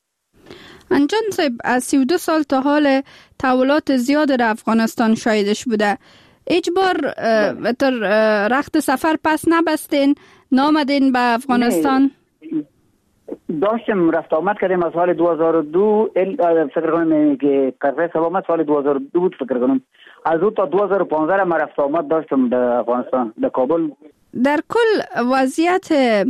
انجان صاحب، از 32 سال تا حال تحولات زیاد در افغانستان شاهدش بوده. اجبار تر رخت سفر پس نبستین نامدین به افغانستان؟ داشتم رفت آمد کردیم از سال 2002 فکر کنم که قرفه سلامت سال 2002 بود فکر کنم. از او تا 2015 من رفت آمد داشتم در افغانستان در کابل. در کل وضعیت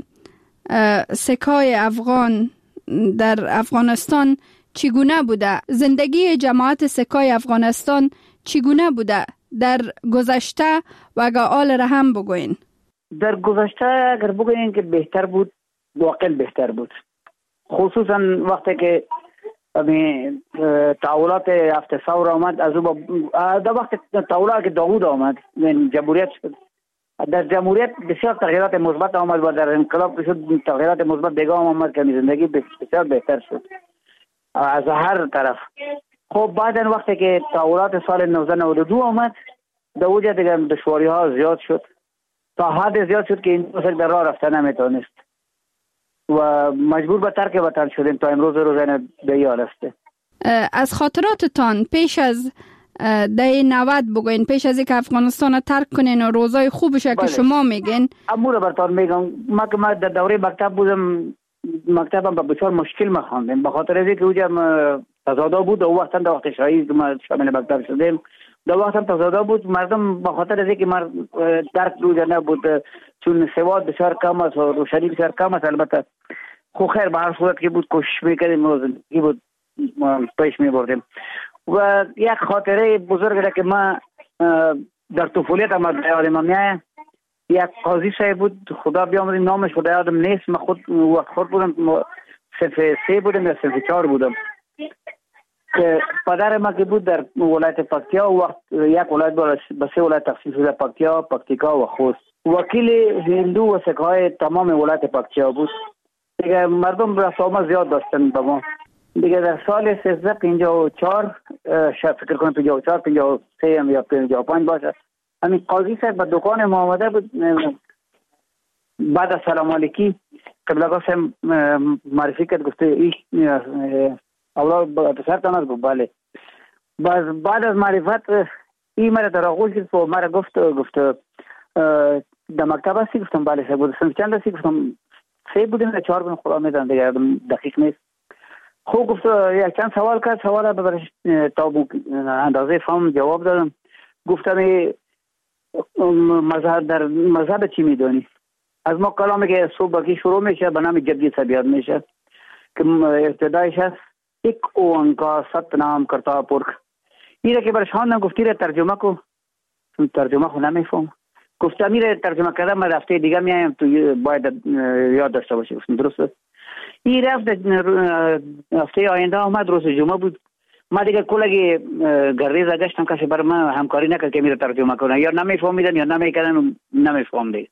سکای افغان در افغانستان چگونه بوده؟ زندگی جماعت سکای افغانستان چگونه بوده در گذشته و اگر آل را هم بگوین؟ در گذشته اگر بگوین که بهتر بود، واقعا بهتر بود، خصوصا وقتی که تحولات هفته ثور آمد. از در وقت تحولات که داوود آمد جمهوریت شد، در جمهوریت بسیار تغییرات مثبت آمد و در انقلاب شد تغییرات مثبت دیگه آمد که زندگی بسیار بهتر شد از هر طرف. خب بعدن وقتی که تحولات سال 1992 آمد در اوجه دیگه دشواری ها زیاد شد تا حد زیاد شد که این در راه رفتن نمیتونست و مجبور به ترک وطن شدیم تا امروز روزانه به این حال است. از خاطراتتان پیش از دهه 90 بگوین، پیش از اینکه افغانستان رو ترک کنین و روزای خوبشه که شما میگین. امور براتون میگم، ما در دوره مکتب بودم، مکتبم با بسیار مشکل ما خواندم به خاطر اینکه اونجا تضاد بود. اون وقت در وقت شاهی که ما شامل مکتب شدیم در وقت هم تضاد بود. مردم به خاطر اینکه درک روزا نبود چون سواد بسیار کم است و روشنی بسیار کم است. البته خو خیر به هر صورت که بود کوشش میکردیم و زندگی بود پیش میبردیم. و یک خاطره بزرگ که ما در طفولیت هم یادم میاد، یک قاضی صاحب بود، خدا بیامرزه نامش خدا یادم نیست، من خود بودم صف 3 بودم یا صف 4 بودم که پدر ما که بود در ولایت پکتیا و وقت یک ولایت به 3 ولایت تقسیم شده، پکتیا، پکتیکا و خوست. وکیل هندو و سکهای تمام ولایت پکتیا بود. دیگه مردم رفت آمد زیاد داشتن با ما. دیگه در سال 1354 شاید فکر کنم 54 53 یا 55 باشه، همین قاضی صاحب به دکان ما آمده بود. بعد از سلام علیکی قبلگاه صاحب معرفی کرد، گفته این اولاد پسرتان است؟ گفت بله. بعد از معرفت این مرا در آغوش گرفت و مرا گفت در مکتب هستی؟ گفتم بله صاحب. بود سنف چند هستی؟ گفتم 3 بودیم یا 4 بودیم، خدا میدن دیگه دقیق نیست. خوب گفت یک چند سوال کرد، سوال برش تا اندازه فهم جواب دادم. گفتم در مذهب چی میدونی؟ از ما کلامی که صبح کی شروع میشه به نام جدی طبیعت میشه که ابتدایش هست یک اوانکار ست نام کرتا پرک. این که برش خواندم، گفتی را ترجمه کو. ترجمه خو نمیفهم. گفتم میره ترجمه کردم، من هفته دیگه میایم تو باید یاد داشته باشی. گفتم درسته. این رفت هفته آینده آمد، روز جمعه بود. ما دیگه کلگی گریزه گشتم، کسی بر من همکاری نکرد که میره ترجمه کنه، یا نمیفهمیدن یا نمیکردن و نمیفهم دیگه.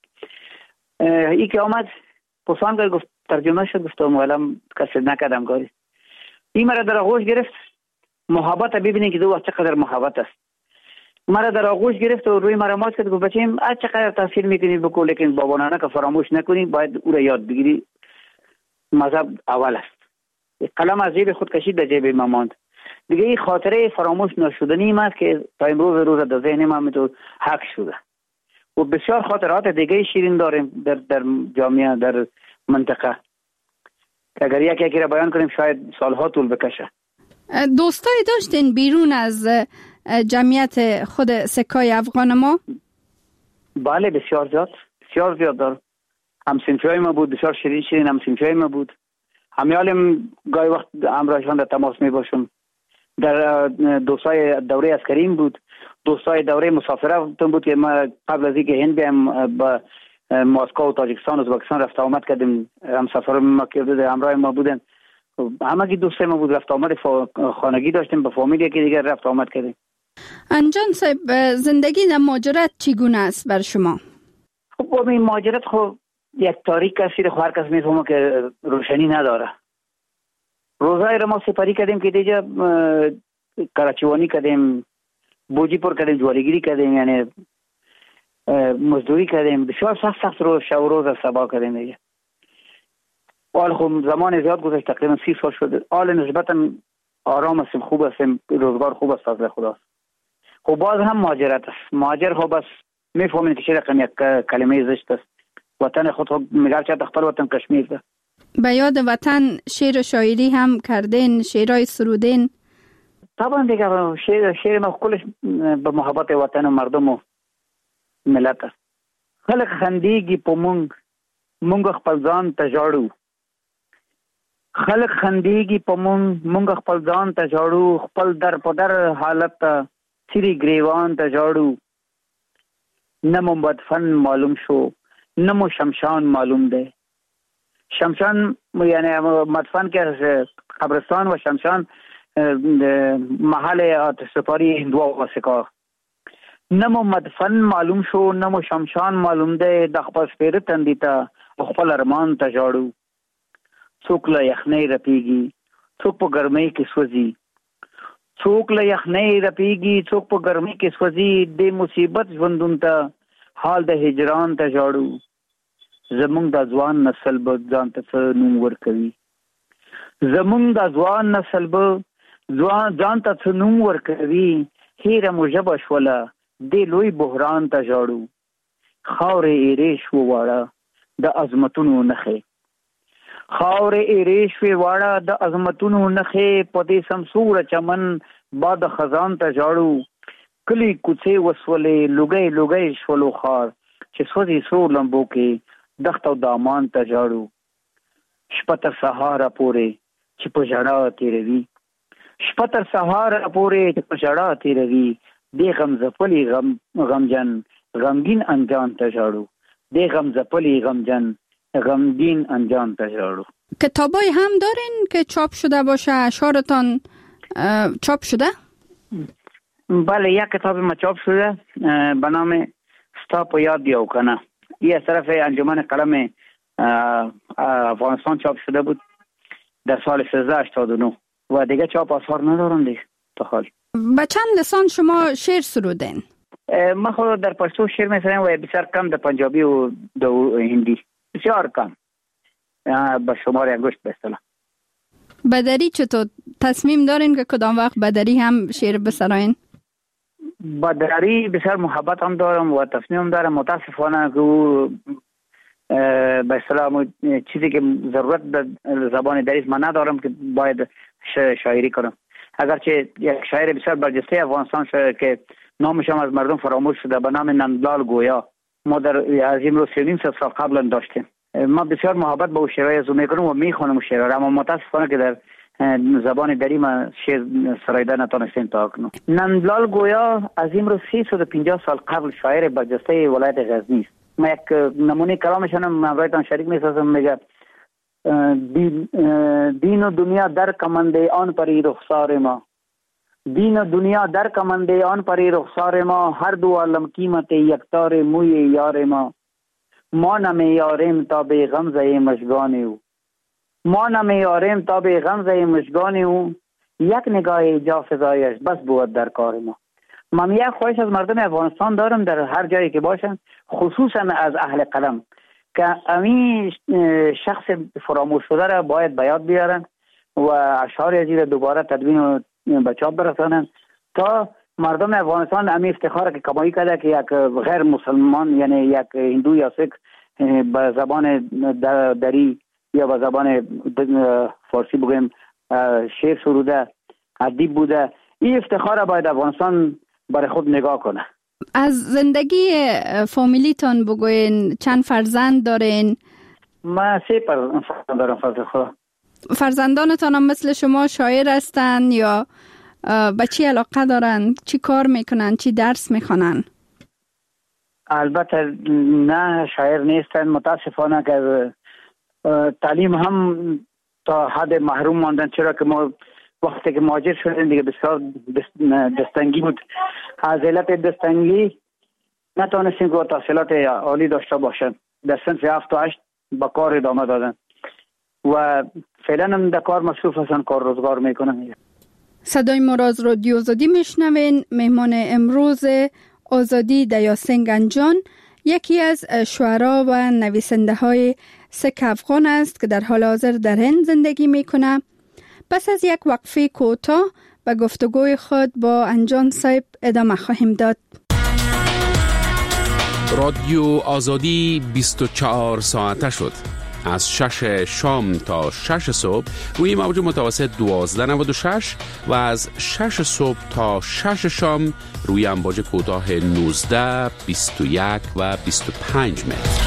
ای که آمد پسان کرد، گفت ترجمه شد. گفتم الان کسی نکردم کاری. این مرا در آغوش گرفت، محبت ببینید که دو چقدر محبت است. مرا در آغوش گرفت و روی مرا ماچ کرد، گفت بچه‌م از چقدر تحصیل میکنی بکن، لیکن بابانانه که فراموش نکنی، باید او را یاد بگیری. مذهب اول است. قلم از جیب خود کشید در جیب ما ماند. دیگه این خاطره فراموش نشدنی است که تا امروز روز در ذهن ما تو حق شده. و بسیار خاطرات دیگه شیرین داریم در جامعه، در منطقه، که اگر یکی را بیان کنیم شاید سالها طول بکشه. دوستایی داشتین بیرون از جمعیت خود سکای افغان ما؟ بله بسیار زیاد دارم. همسنفیای ما بود، بسیار شیرین همسنفیای ما بود. همیالم گاهی وقت همراهشان در تماس می باشم. در دوستای دوره عسکریم بود، دوستای دوره مسافره بود که ما قبل از اینکه هند بیام با مسکو و تاجیکستان و ازبکستان رفت آمد کردیم. همسفر ما کرده همراه ما بودن، همگی دوستای ما بود. رفت آمد خانگی داشتیم، با فامیلی که دیگر رفت آمد کردیم. انجان صاحب، زندگی در مهاجرت چگونه است بر شما؟ خب این مهاجرت خب یک تاریک است، هر کس میفهمه که روشنی نداره. روزای را ما سپاری کردیم که دیگه کراچوانی کردیم، بوجی پر کردیم، جواریگیری کردیم، یعنی مزدوری کردیم. بسیار سخت روز شب و روز سبا کردیم دیگه. حال خب زمان زیاد گذشت، تقریبا 30 سال شده. حال نسبتا آرام هستیم، خوب هستیم، روزگار خوب است فضل خداست. خب باز هم مهاجرت است. مهاجر خب بس میفهمین که چه رقم یک کلمه زشت است. وطن خود میگه چه خپل وطن کشمیر ده. به یاد وطن شعر و شاعری هم کردین، شعرهای سرودین؟ طبعا دیگه شعر ما کلش به محبت وطن و مردم و ملت است. خلق خندیږي په مونږ خپل ځان ته ژاړو. خلق خندیږي په مونږ خپل ځان ته ژاړو. خپل در په در حالت ته سری گریوان ته ژاړو. نه مو مدفن معلوم شو، نه مو شمشان معلوم ده. شمشان یعنی مدفن که قبرستان و شمشان محل آتش سپاری هندوا و سکا. نه مو مدفن معلوم شو، نه مو شمشان معلوم ده. د خپل سپیره تندی ته خپل ارمان ته ژاړو. څوک له یخنۍ رپیږي، څوک په ګرمۍ کې سوځي. څوک له یخنۍ رپیږي، څوک په ګرمۍ کې سوځي. د مصیبت ژوندون ته حال د هجران ته ژاړو. زمونږ د ځوان نسل به ځان ته څه نوم ورکوي. زمونږ د ځوان نسل به ځان ته څه نوم ورکوي. هیره مو ژبه شوله دې لوی بحران ته ژاړو. خاورې ایرې شوه واړه د عظمتونو نښې. خاورې ایرې شوې واړه د عظمتونو نښې. په دې سمسوره چمن باد خزان ته ژاړو. کلی کوڅې وسولې لوګۍ لوګۍ شولو خار چې سوځي سور لمبو کې دښت او دامان ته ژاړو. شپه تر سهاره پورې چې په ژړا تېروي. شپه تر سهاره پورې چې په ژړا تېروي. دې غم ځپلي غمجن غمگین انجان ته ژاړو. دې غم ځپلي غمجن غمگین انجان ته ژاړو. کتابای هم دارین که چاپ شده باشه؟ اشعارتان چاپ شده؟ بله یک کتاب ما چاپ شده به نام ستا په یاد یو کنه. یه از طرف انجمن قلم افغانستان چاپ شده بود در سال 1389 و دیگه چاپ آثار ندارم دیگه تا حال. به چند لسان شما شعر سرودین؟ ما خود در پشتو شعر میسرم و بسیار کم در پنجابی و در هندی. بسیار کم به شمار انگشت به اصطلاح. بدری چطور تصمیم دارین که کدام وقت بدری هم شعر بسراین؟ بدری بسیار محبت هم دارم و تصمیم دارم. متاسفانه که او به اصطلاح چیزی که ضرورت به زبان دری من ندارم که باید شاعری کنم. اگرچه یک شاعر بسیار برجسته افغانستان شده که نامش هم از مردم فراموش شده به نام نندلال گویا، ما در از این رو 3.5 سال قبلا داشتیم. ما بسیار محبت به او شعرهای از او میکنم و میخونم شعرها، اما متاسفانه که در زبان دری ما شعر سرایده نتونستیم تا اکنون. نندلال گویا از این رو 350 سال قبل شاعر برجسته ولایت غزنی است. ما یک نمونه کلامش هم برایتان شریک میسازم. میگه دین و دنیا در کمنده آن پری رخسار ما. دین و دنیا در کمنده آن پری رخسار ما. هر دو عالم قیمت یکتار موی یار ما. ما نمیاریم تا به غمزه مژگان او. ما نمیاریم تا به غمزه مژگان او. یک نگاه جا فضایش بس بود در کار ما. من یک خواهش از مردم افغانستان دارم در هر جایی که باشن، خصوصا از اهل قلم، که امی شخص فراموش شده را باید به یاد بیارن و اشعار از این دوباره تدوین و به چاپ برسانن تا مردم افغانستان امی افتخار که کمایی کرده که یک غیر مسلمان یعنی یک هندو یا سیک به زبان دری یا به زبان فارسی بگویم شعر سروده، ادیب بوده. این افتخار باید افغانستان برای خود نگاه کنه. از زندگی فامیلیتان بگوین، چند فرزند دارین؟ ما 3 فرزند دارم فضل خدا. فرزندانتان هم مثل شما شاعر هستن یا به چی علاقه دارن؟ چی کار میکنن؟ چی درس میخوانن؟ البته نه شاعر نیستن، متاسفانه که تعلیم هم تا حد محروم ماندن، چرا که ما وقتی که مهاجر شدیم دیگه بسیار دستنگی بود. از علت دستنگی نتونستیم که تحصیلات عالی داشته باشن. در صنف 7 و 8 با کار ادامه دادن و فعلا هم در کار مصروف هستن، کار روزگار میکنن. صدای ما را از رادیو آزادی میشنوین. مهمان امروز آزادی دیاسنگ انجان یکی از شعرا و نویسنده های سک افغان است که در حال حاضر در هند زندگی میکنه. پس از یک وقفه کوتاه به گفتگوی خود با انجان صاحب ادامه خواهیم داد. رادیو آزادی 24 ساعته شد. از 6 شام تا 6 صبح روی موج متوسط 1296 و از 6 صبح تا 6 شام روی امواج کوتاه 19، 21 و 25 متر.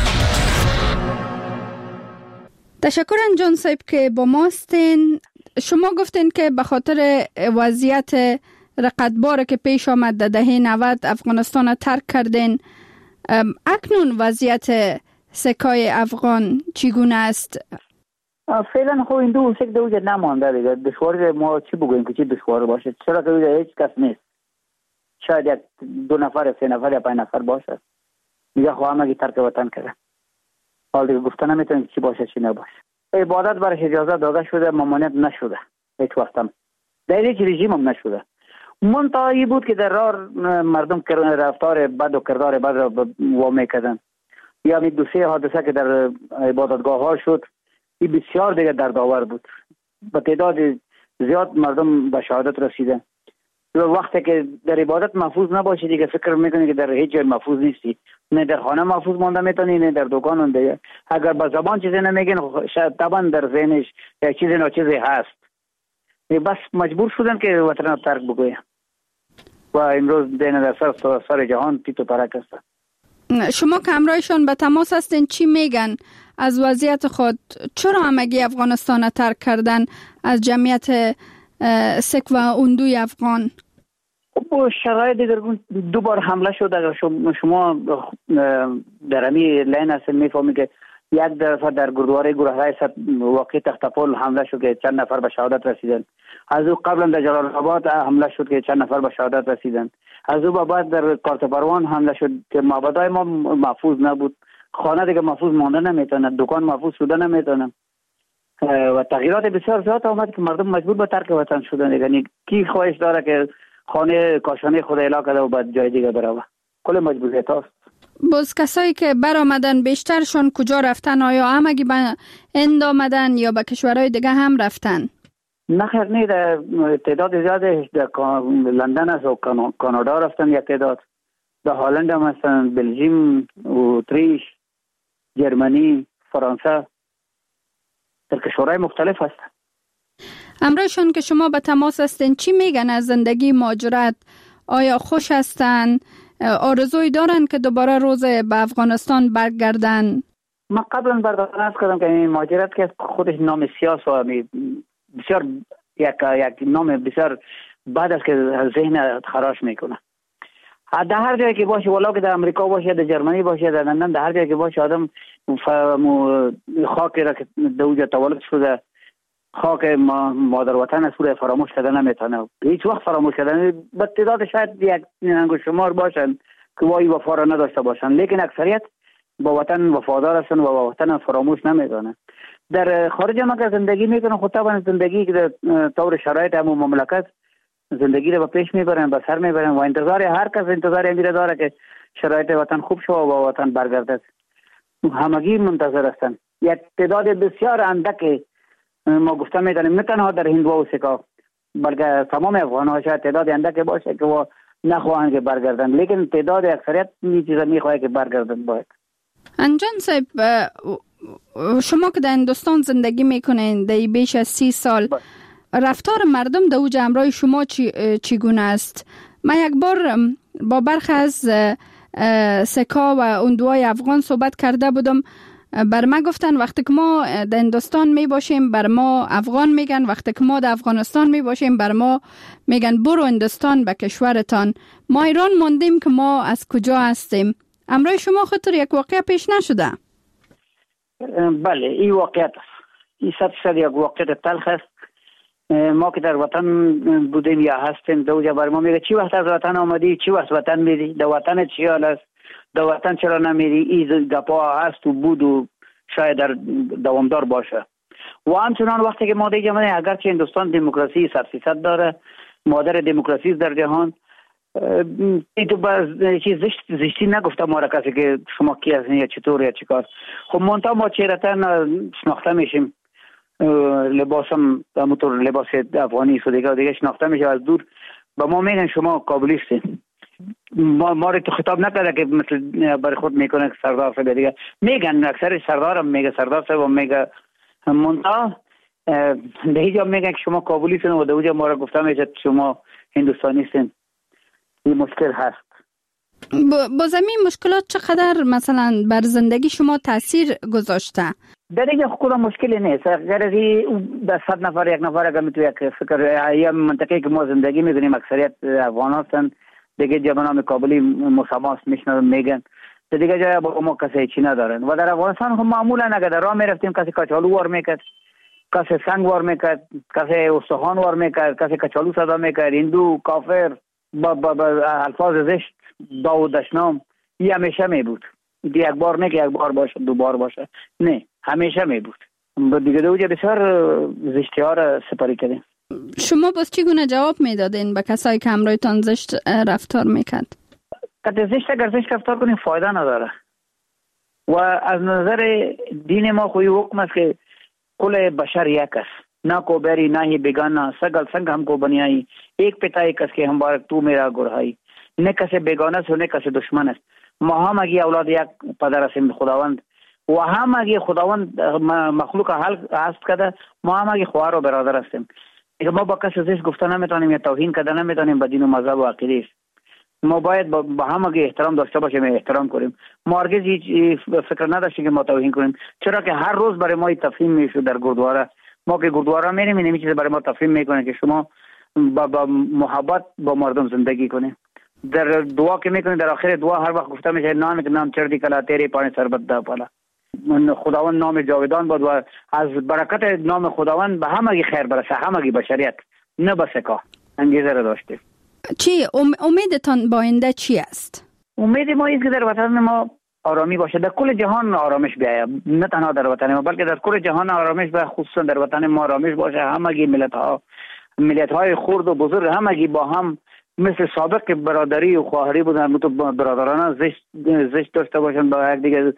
تشکر انجان صاحب که با ما هستین. شما گفتین که به خاطر وضعیت رقتبار که پیش آمد در دهه 90 افغانستان ترک کردین. اکنون وضعیت سکای افغان چگونه است؟ فعلا خب این دو سک دوجه نمانده دیگه. دشواری ما چی بگوییم که چی دشوار باشه؟ چرا که دوجه هیچ کس نیست. شاید یک 2 نفر 3 نفر یا 5 نفر باشه. دیگه خواهمگی ترک وطن کرده. حال دیگه گفته نمیتونیم که چی باشه چی نباشه. عبادت برش اجازه داده شده، ممانعت نشده هیچ وقتم. در هیچ رژیم هم نشده. منتهایی بود که در راه مردم رفتار بد و کردار بد را وامی کردن. یا می 2-3 حادثه که در عبادتگاه ها شد، این بسیار دیگه دردآور بود. به تعداد زیاد مردم به شهادت رسیدن. وقتی که در عبادت محفوظ نباشی دیگه فکر میکنی که در هیچ جای محفوظ نیستی. نه در خانه محفوظ مانده میتونی، نه در دکان مانده. اگر به زبان چیزی نمیگن شاید طبعا در ذهنش یک چیزی ناچیزی هست. بس مجبور شدن که وطن ترک بگویم و امروز دین در سر جهان تیت و پرک هستن. شما که همراهشان به تماس هستین چی میگن از وضعیت خود؟ چرا همگی افغانستان ترک کردن از جمعیت سک و اندوی افغان؟ خب شرایط دیگر 2 بار حمله شد. اگر شما در امی لین هستین میفهمید که یک دفعه در گردواره گروهرای واقع تختپل حمله شد که چند نفر به شهادت رسیدن. از او قبلا در جلال آباد حمله شد که چند نفر به شهادت رسیدن. از او بعد در کارت پروان حمله شد که معبدای ما محفوظ نبود. خانه دیگه محفوظ مانده نمیتونه، دکان محفوظ شده نمیتونه و تغییرات بسیار زیاد آمد که مردم مجبور به ترک وطن شدن. یعنی کی خواهش داره که خانه کاشانه خود اعلا کرده و بعد جای دیگه بره؟ کل مجبوریت هست. باز کسایی که برآمدن بیشترشون کجا رفتن؟ آیا همگی به هند آمدن یا به کشورهای دیگه هم رفتن؟ نه خیر، نه، در تعداد زیادش در لندن است و کانادا رفتن. یک تعداد در هلند هم هستن، بلژیم، اتریش، جرمنی، فرانسه، در کشورهای مختلف هستن. همراهشون که شما به تماس هستین چی میگن از زندگی مهاجرت؟ آیا خوش هستن؟ آرزوی دارن که دوباره روز به افغانستان برگردن؟ من قبلا برداشت کردم که این مهاجرت که خودش نام سیاس و بسیار یک نام بسیار بعد است که ذهن خراش میکنه. در هر جایی که باشه، ولو که در امریکا باشه، در جرمنی باشه، در لندن، در هر جایی که باشه، آدم خاکی را که دوجا تولد شده، خاک مادر وطن است، فراموش کردن نمیتونه. هیچ وقت فراموش کردن. به تعداد شاید یک انگشت شمار باشن که وای وفا را نداشته باشن، لیکن اکثریت با وطن وفادار هستن و با وطن فراموش نمیکنن. در خارج ما که زندگی میکنن، خود طبعا زندگی که در طور شرایط همون مملکت زندگی رو به پیش میبرن، به سر میبرن و انتظار هر کس انتظار میره داره که شرایط وطن خوب شو و با وطن برگردد. همگی منتظر هستن. یک تعداد بسیار اندک ما گفتم میدانیم، نه تنها در هندوا و سکا بلکه تمام افغان ها شاید تعداد اندک باشه که نخواهند که برگردن، لیکن تعداد اکثریت این چیزا میخواه که برگردن باید. انجان صاحب، شما که در هندوستان زندگی میکنین در بیش از 30 سال، رفتار مردم در اوج همراه شما چگونه است؟ من یک بار با برخی از سکا و اندوهای افغان صحبت کرده بودم. بر ما گفتن وقتی که ما در هندوستان می باشیم بر ما افغان میگن، وقتی که ما در افغانستان می باشیم بر ما میگن برو هندوستان به کشورتان. ما ایران موندیم که ما از کجا هستیم. امروز شما خاطر یک واقعه پیش نشده؟ بله، این واقعیت است. این 100% یک واقعیت تلخ است. ما که در وطن بودیم یا هستیم، دوجا بر ما میگه چی وقت از وطن آمدی، چی وقت وطن میری، در وطن چی حال است، در وطن چرا نمیری. این گپا هست و بود و شاید در دوامدار باشه. و همچنان وقتی که ما دیگه اگرچه هندوستان دموکراسی 100% داره، مادر دموکراسی در جهان، این تو باز چیز زشتی نگفته ما را کسی که شما کی هستین یا چطور یا چیکار. خب منتها ما چهرتا شناخته میشیم. لباسم همونطور لباس افغانی است و دیگه شناخته میشه از دور. به ما میگن شما کابلیستین. ما رو تو خطاب نکرده که مثل برای خود میکنه که سردار صاحب، دیگه میگن اکثر سردارم میگه سردار صاحب و میگه منتها به هیچ جا میگن که شما کابلیستین و در ما رو گفته میشه شما هندوستانیستین. این مشکل هست. با زمین مشکلات چقدر مثلا بر زندگی شما تاثیر گذاشته؟ در دیگه خود مشکلی نیست. اگر در 100 نفر یک نفر اگر تو یک فکر یا منطقه که ما زندگی میکنیم اکثریت افغان هستن، دیگه جا به نام کابلی مساماس میشنن میگن، دیگه جای با ما کسی چی ندارن. و در افغانستان هم معمولا اگر در راه میرفتیم کسی کچالو وار میکرد، کسی سنگ وار میکرد، کسی استخوان وار میکرد، کسی کچالو صدا میکرد، هندو کافر با الفاظ زشت داود دشنام. این همیشه می بود. یک بار نه که یک بار باشه، دو بار باشه، نه همیشه می بود. دیگه دوجه بسیار زشتی ها را سپاری کردیم. شما باز چگونه جواب میدادین به کسایی که همراهتان زشت رفتار میکرد؟ که زشت اگر زشت رفتار کنیم فایده نداره. و از نظر دین ما خوی حکم است که کل بشر یک است. ना को बैरी ना ही बेगाना, सगल संग हमको बनियाई, एक पिता कस के हम बारक तू मेरा गुरहाई. نه کسی بیگانه است و نه کسی دشمن است. ما هم اگه اولاد یک پدر هستیم خداوند و هم اگه خداوند مخلوق حل هست کده، ما هم اگه خواهر و برادر هستیم. ما با کسی زشت گفته نمیتونیم یا توهین کرده نمیتونیم به دین و مذهب و عقیده است. ما باید با هم اگه احترام داشته باشیم، احترام کنیم. ما هرگز هیچ فکر نداشتیم که ما توهین کنیم، چرا که هر روز برای ما تفهیم میشه در گردواره. ما که گردواره میریم این چیز برای ما تفهیم میکنه که شما با محبت با مردم زندگی کنید. در دعا که میکنید در آخر دعا هر وقت گفته میشه نام نام چردی کلا تیری پانی سربت ده پالا. خداوند نام جاودان بود و از برکت نام خداوند به همگی خیر برسه، همگی بشریت، نه بسکا. انگیزه را داشته. چی امیدتان با آینده چی است؟ امید ما است که در وطن ما آرامی باشه، در کل جهان آرامش بیاید، نه تنها در وطن ما بلکه در کل جهان آرامش باشه، خصوصا در وطن ما آرامش باشه. همگی ملت‌های خرد و بزرگ همگی با هم مثل سابق که برادری و خواهری بودن، تو برادرانه زشت داشته باشن، با یک دیگه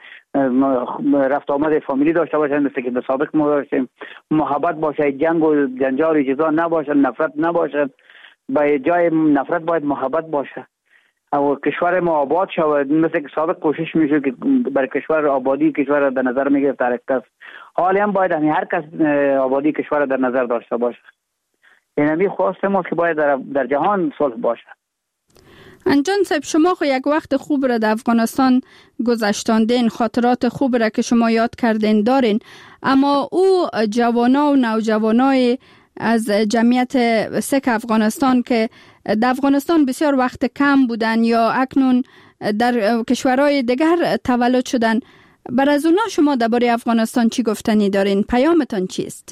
رفت آمد فامیلی داشته باشن مثل که در سابق ما داشتیم. محبت باشه، جنگ و جنجال چیزا نباشه، نفرت نباشه. با جای نفرت باید محبت باشه و کشور ما آباد شود مثل که سابق کوشش میشه که برای کشور آبادی کشور در نظر میگرفت هر کس. حالی هم باید هر کس آبادی کشور در نظر داشته باشه. اینمی خواسته ما که باید در جهان صلح باشه. انجان صاحب، شما خو یک وقت خوب را در افغانستان گذشتاندین، خاطرات خوب را که شما یاد کردین دارین، اما او جوانا و نوجوانای از جمعیت سیک افغانستان که در افغانستان بسیار وقت کم بودن یا اکنون در کشورهای دیگر تولد شدن، بر از اونا شما درباره افغانستان چی گفتنی دارین؟ پیامتان چیست؟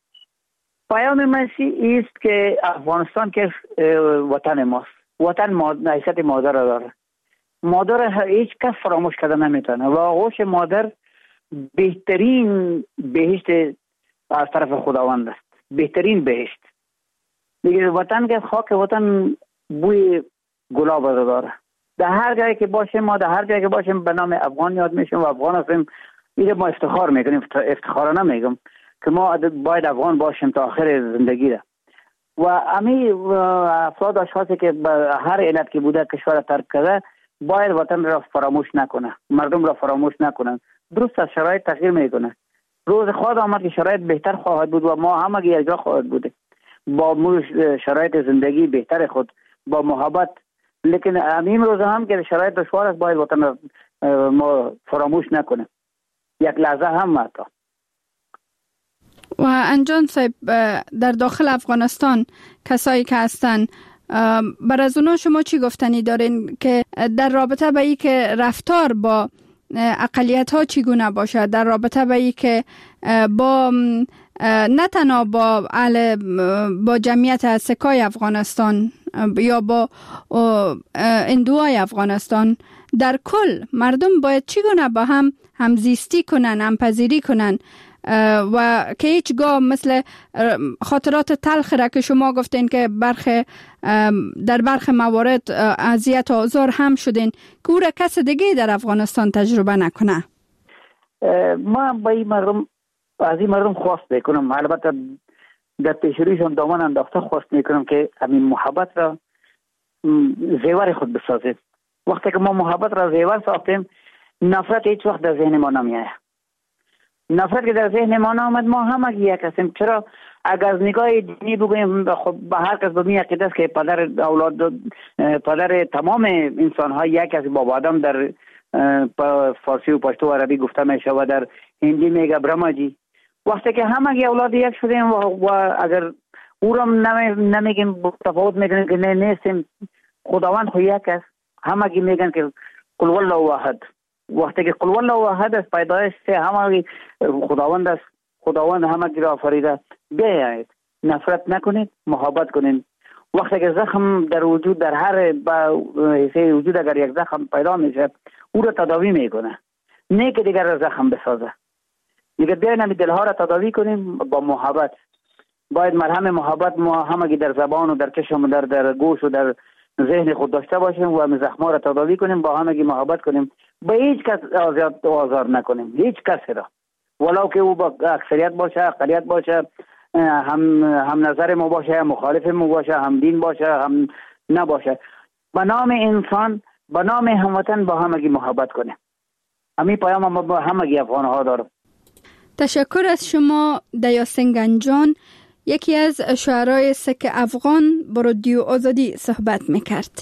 پیام من است که افغانستان که وطن ماست. وطن حیثیت مادر داره. مادر هیچ کس فراموش کرده نمیتونه و آغوش مادر بهترین بهشت از طرف خداوند است. بهترین بهشت. دیگه وطن که خاک وطن بوی گلاب داره. در هر جایی که باشیم، ما در هر جایی که باشیم به نام افغان یاد میشیم و افغان هستیم. اینو ما افتخار میکنیم، افتخارانه میگم که ما باید افغان باشیم تا آخر زندگی ده. و امی افراد اشخاصی که به هر علت که بوده کشور ترک کرده باید وطن را فراموش نکنه، مردم را فراموش نکنن. درست از شرایط تغییر میکنه. روز خواهد آمد که شرایط بهتر خواهد بود و ما همه یک جا خواهد بود با شرایط زندگی بهتر خود با محبت. لیکن این روز هم که شرایط دشوار است باید وطن را ما فراموش نکنه یک لحظه هم حتی. و انجان صاحب، در داخل افغانستان کسایی که هستن بر از اونا شما چی گفتنی دارین که در رابطه به ای که رفتار با اقلیت ها چگونه باشه، در رابطه به ای که با نه تنها با جمعیت سکای افغانستان یا با هندوهای افغانستان، در کل مردم باید چگونه با هم همزیستی کنن، همپذیری کنن و که هیچگاه مثل خاطرات تلخ را که شما گفتین که در برخ موارد اذیت و آزار هم شدین که او را کس دیگه در افغانستان تجربه نکنه. ما با این مردم از این مردم خواست میکنم، البته در پیشرویشان دامن انداخته خواست میکنم که همین محبت را زیور خود بسازید. وقتی که ما محبت را زیور ساختیم، نفرت هیچ وقت در ذهن ما نمیاد. نفرت که در ذهن ما نامد، ما همه یک هستیم. چرا؟ اگر از نگاه دینی بگویم، خب به هر کس به می عقیده است که پدر تمام انسان ها یک از بابا آدم در فارسی و پشتو و عربی گفته میشه و در هندی میگه برهماجی. وقتی که همه اولاد یک شدیم و اگر او را نمیگیم تفاوت میکنیم که نه نیستیم، خداوند خو یک است، همه میگن که قل والله واحد. وقتی که قل والله واحد است، پیدایش همه خداوند است، خداوند همه را آفریده. بیایید نفرت نکنید، محبت کنید. وقتی که زخم در وجود، در هر حصه وجود اگر یک زخم پیدا میشه، او را تداوی میکنه، نه که دیگر زخم بسازه. دیگه بیاین همین دلها را تداوی کنیم با محبت. باید مرهم محبت ما همگی در زبان و در چشم و در گوش و در ذهن خود داشته باشیم و همین زخم‌ها را تداوی کنیم، با همگی محبت کنیم، به هیچ کس آزار نکنیم، هیچ کسی را، ولو که او با اکثریت باشه، اقلیت باشه، هم نظر ما باشه، مخالف ما باشه، هم دین باشه، هم نباشه. به نام انسان، به نام هموطن با همگی محبت کنیم. همین پیام ما با همگی افغان‌ها دارم. تشکر از شما دیا سنگنجان، یکی از شاعرای سک افغان، با رادیو آزادی صحبت میکرد.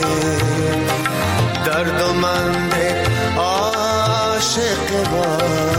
دردمند عاشق با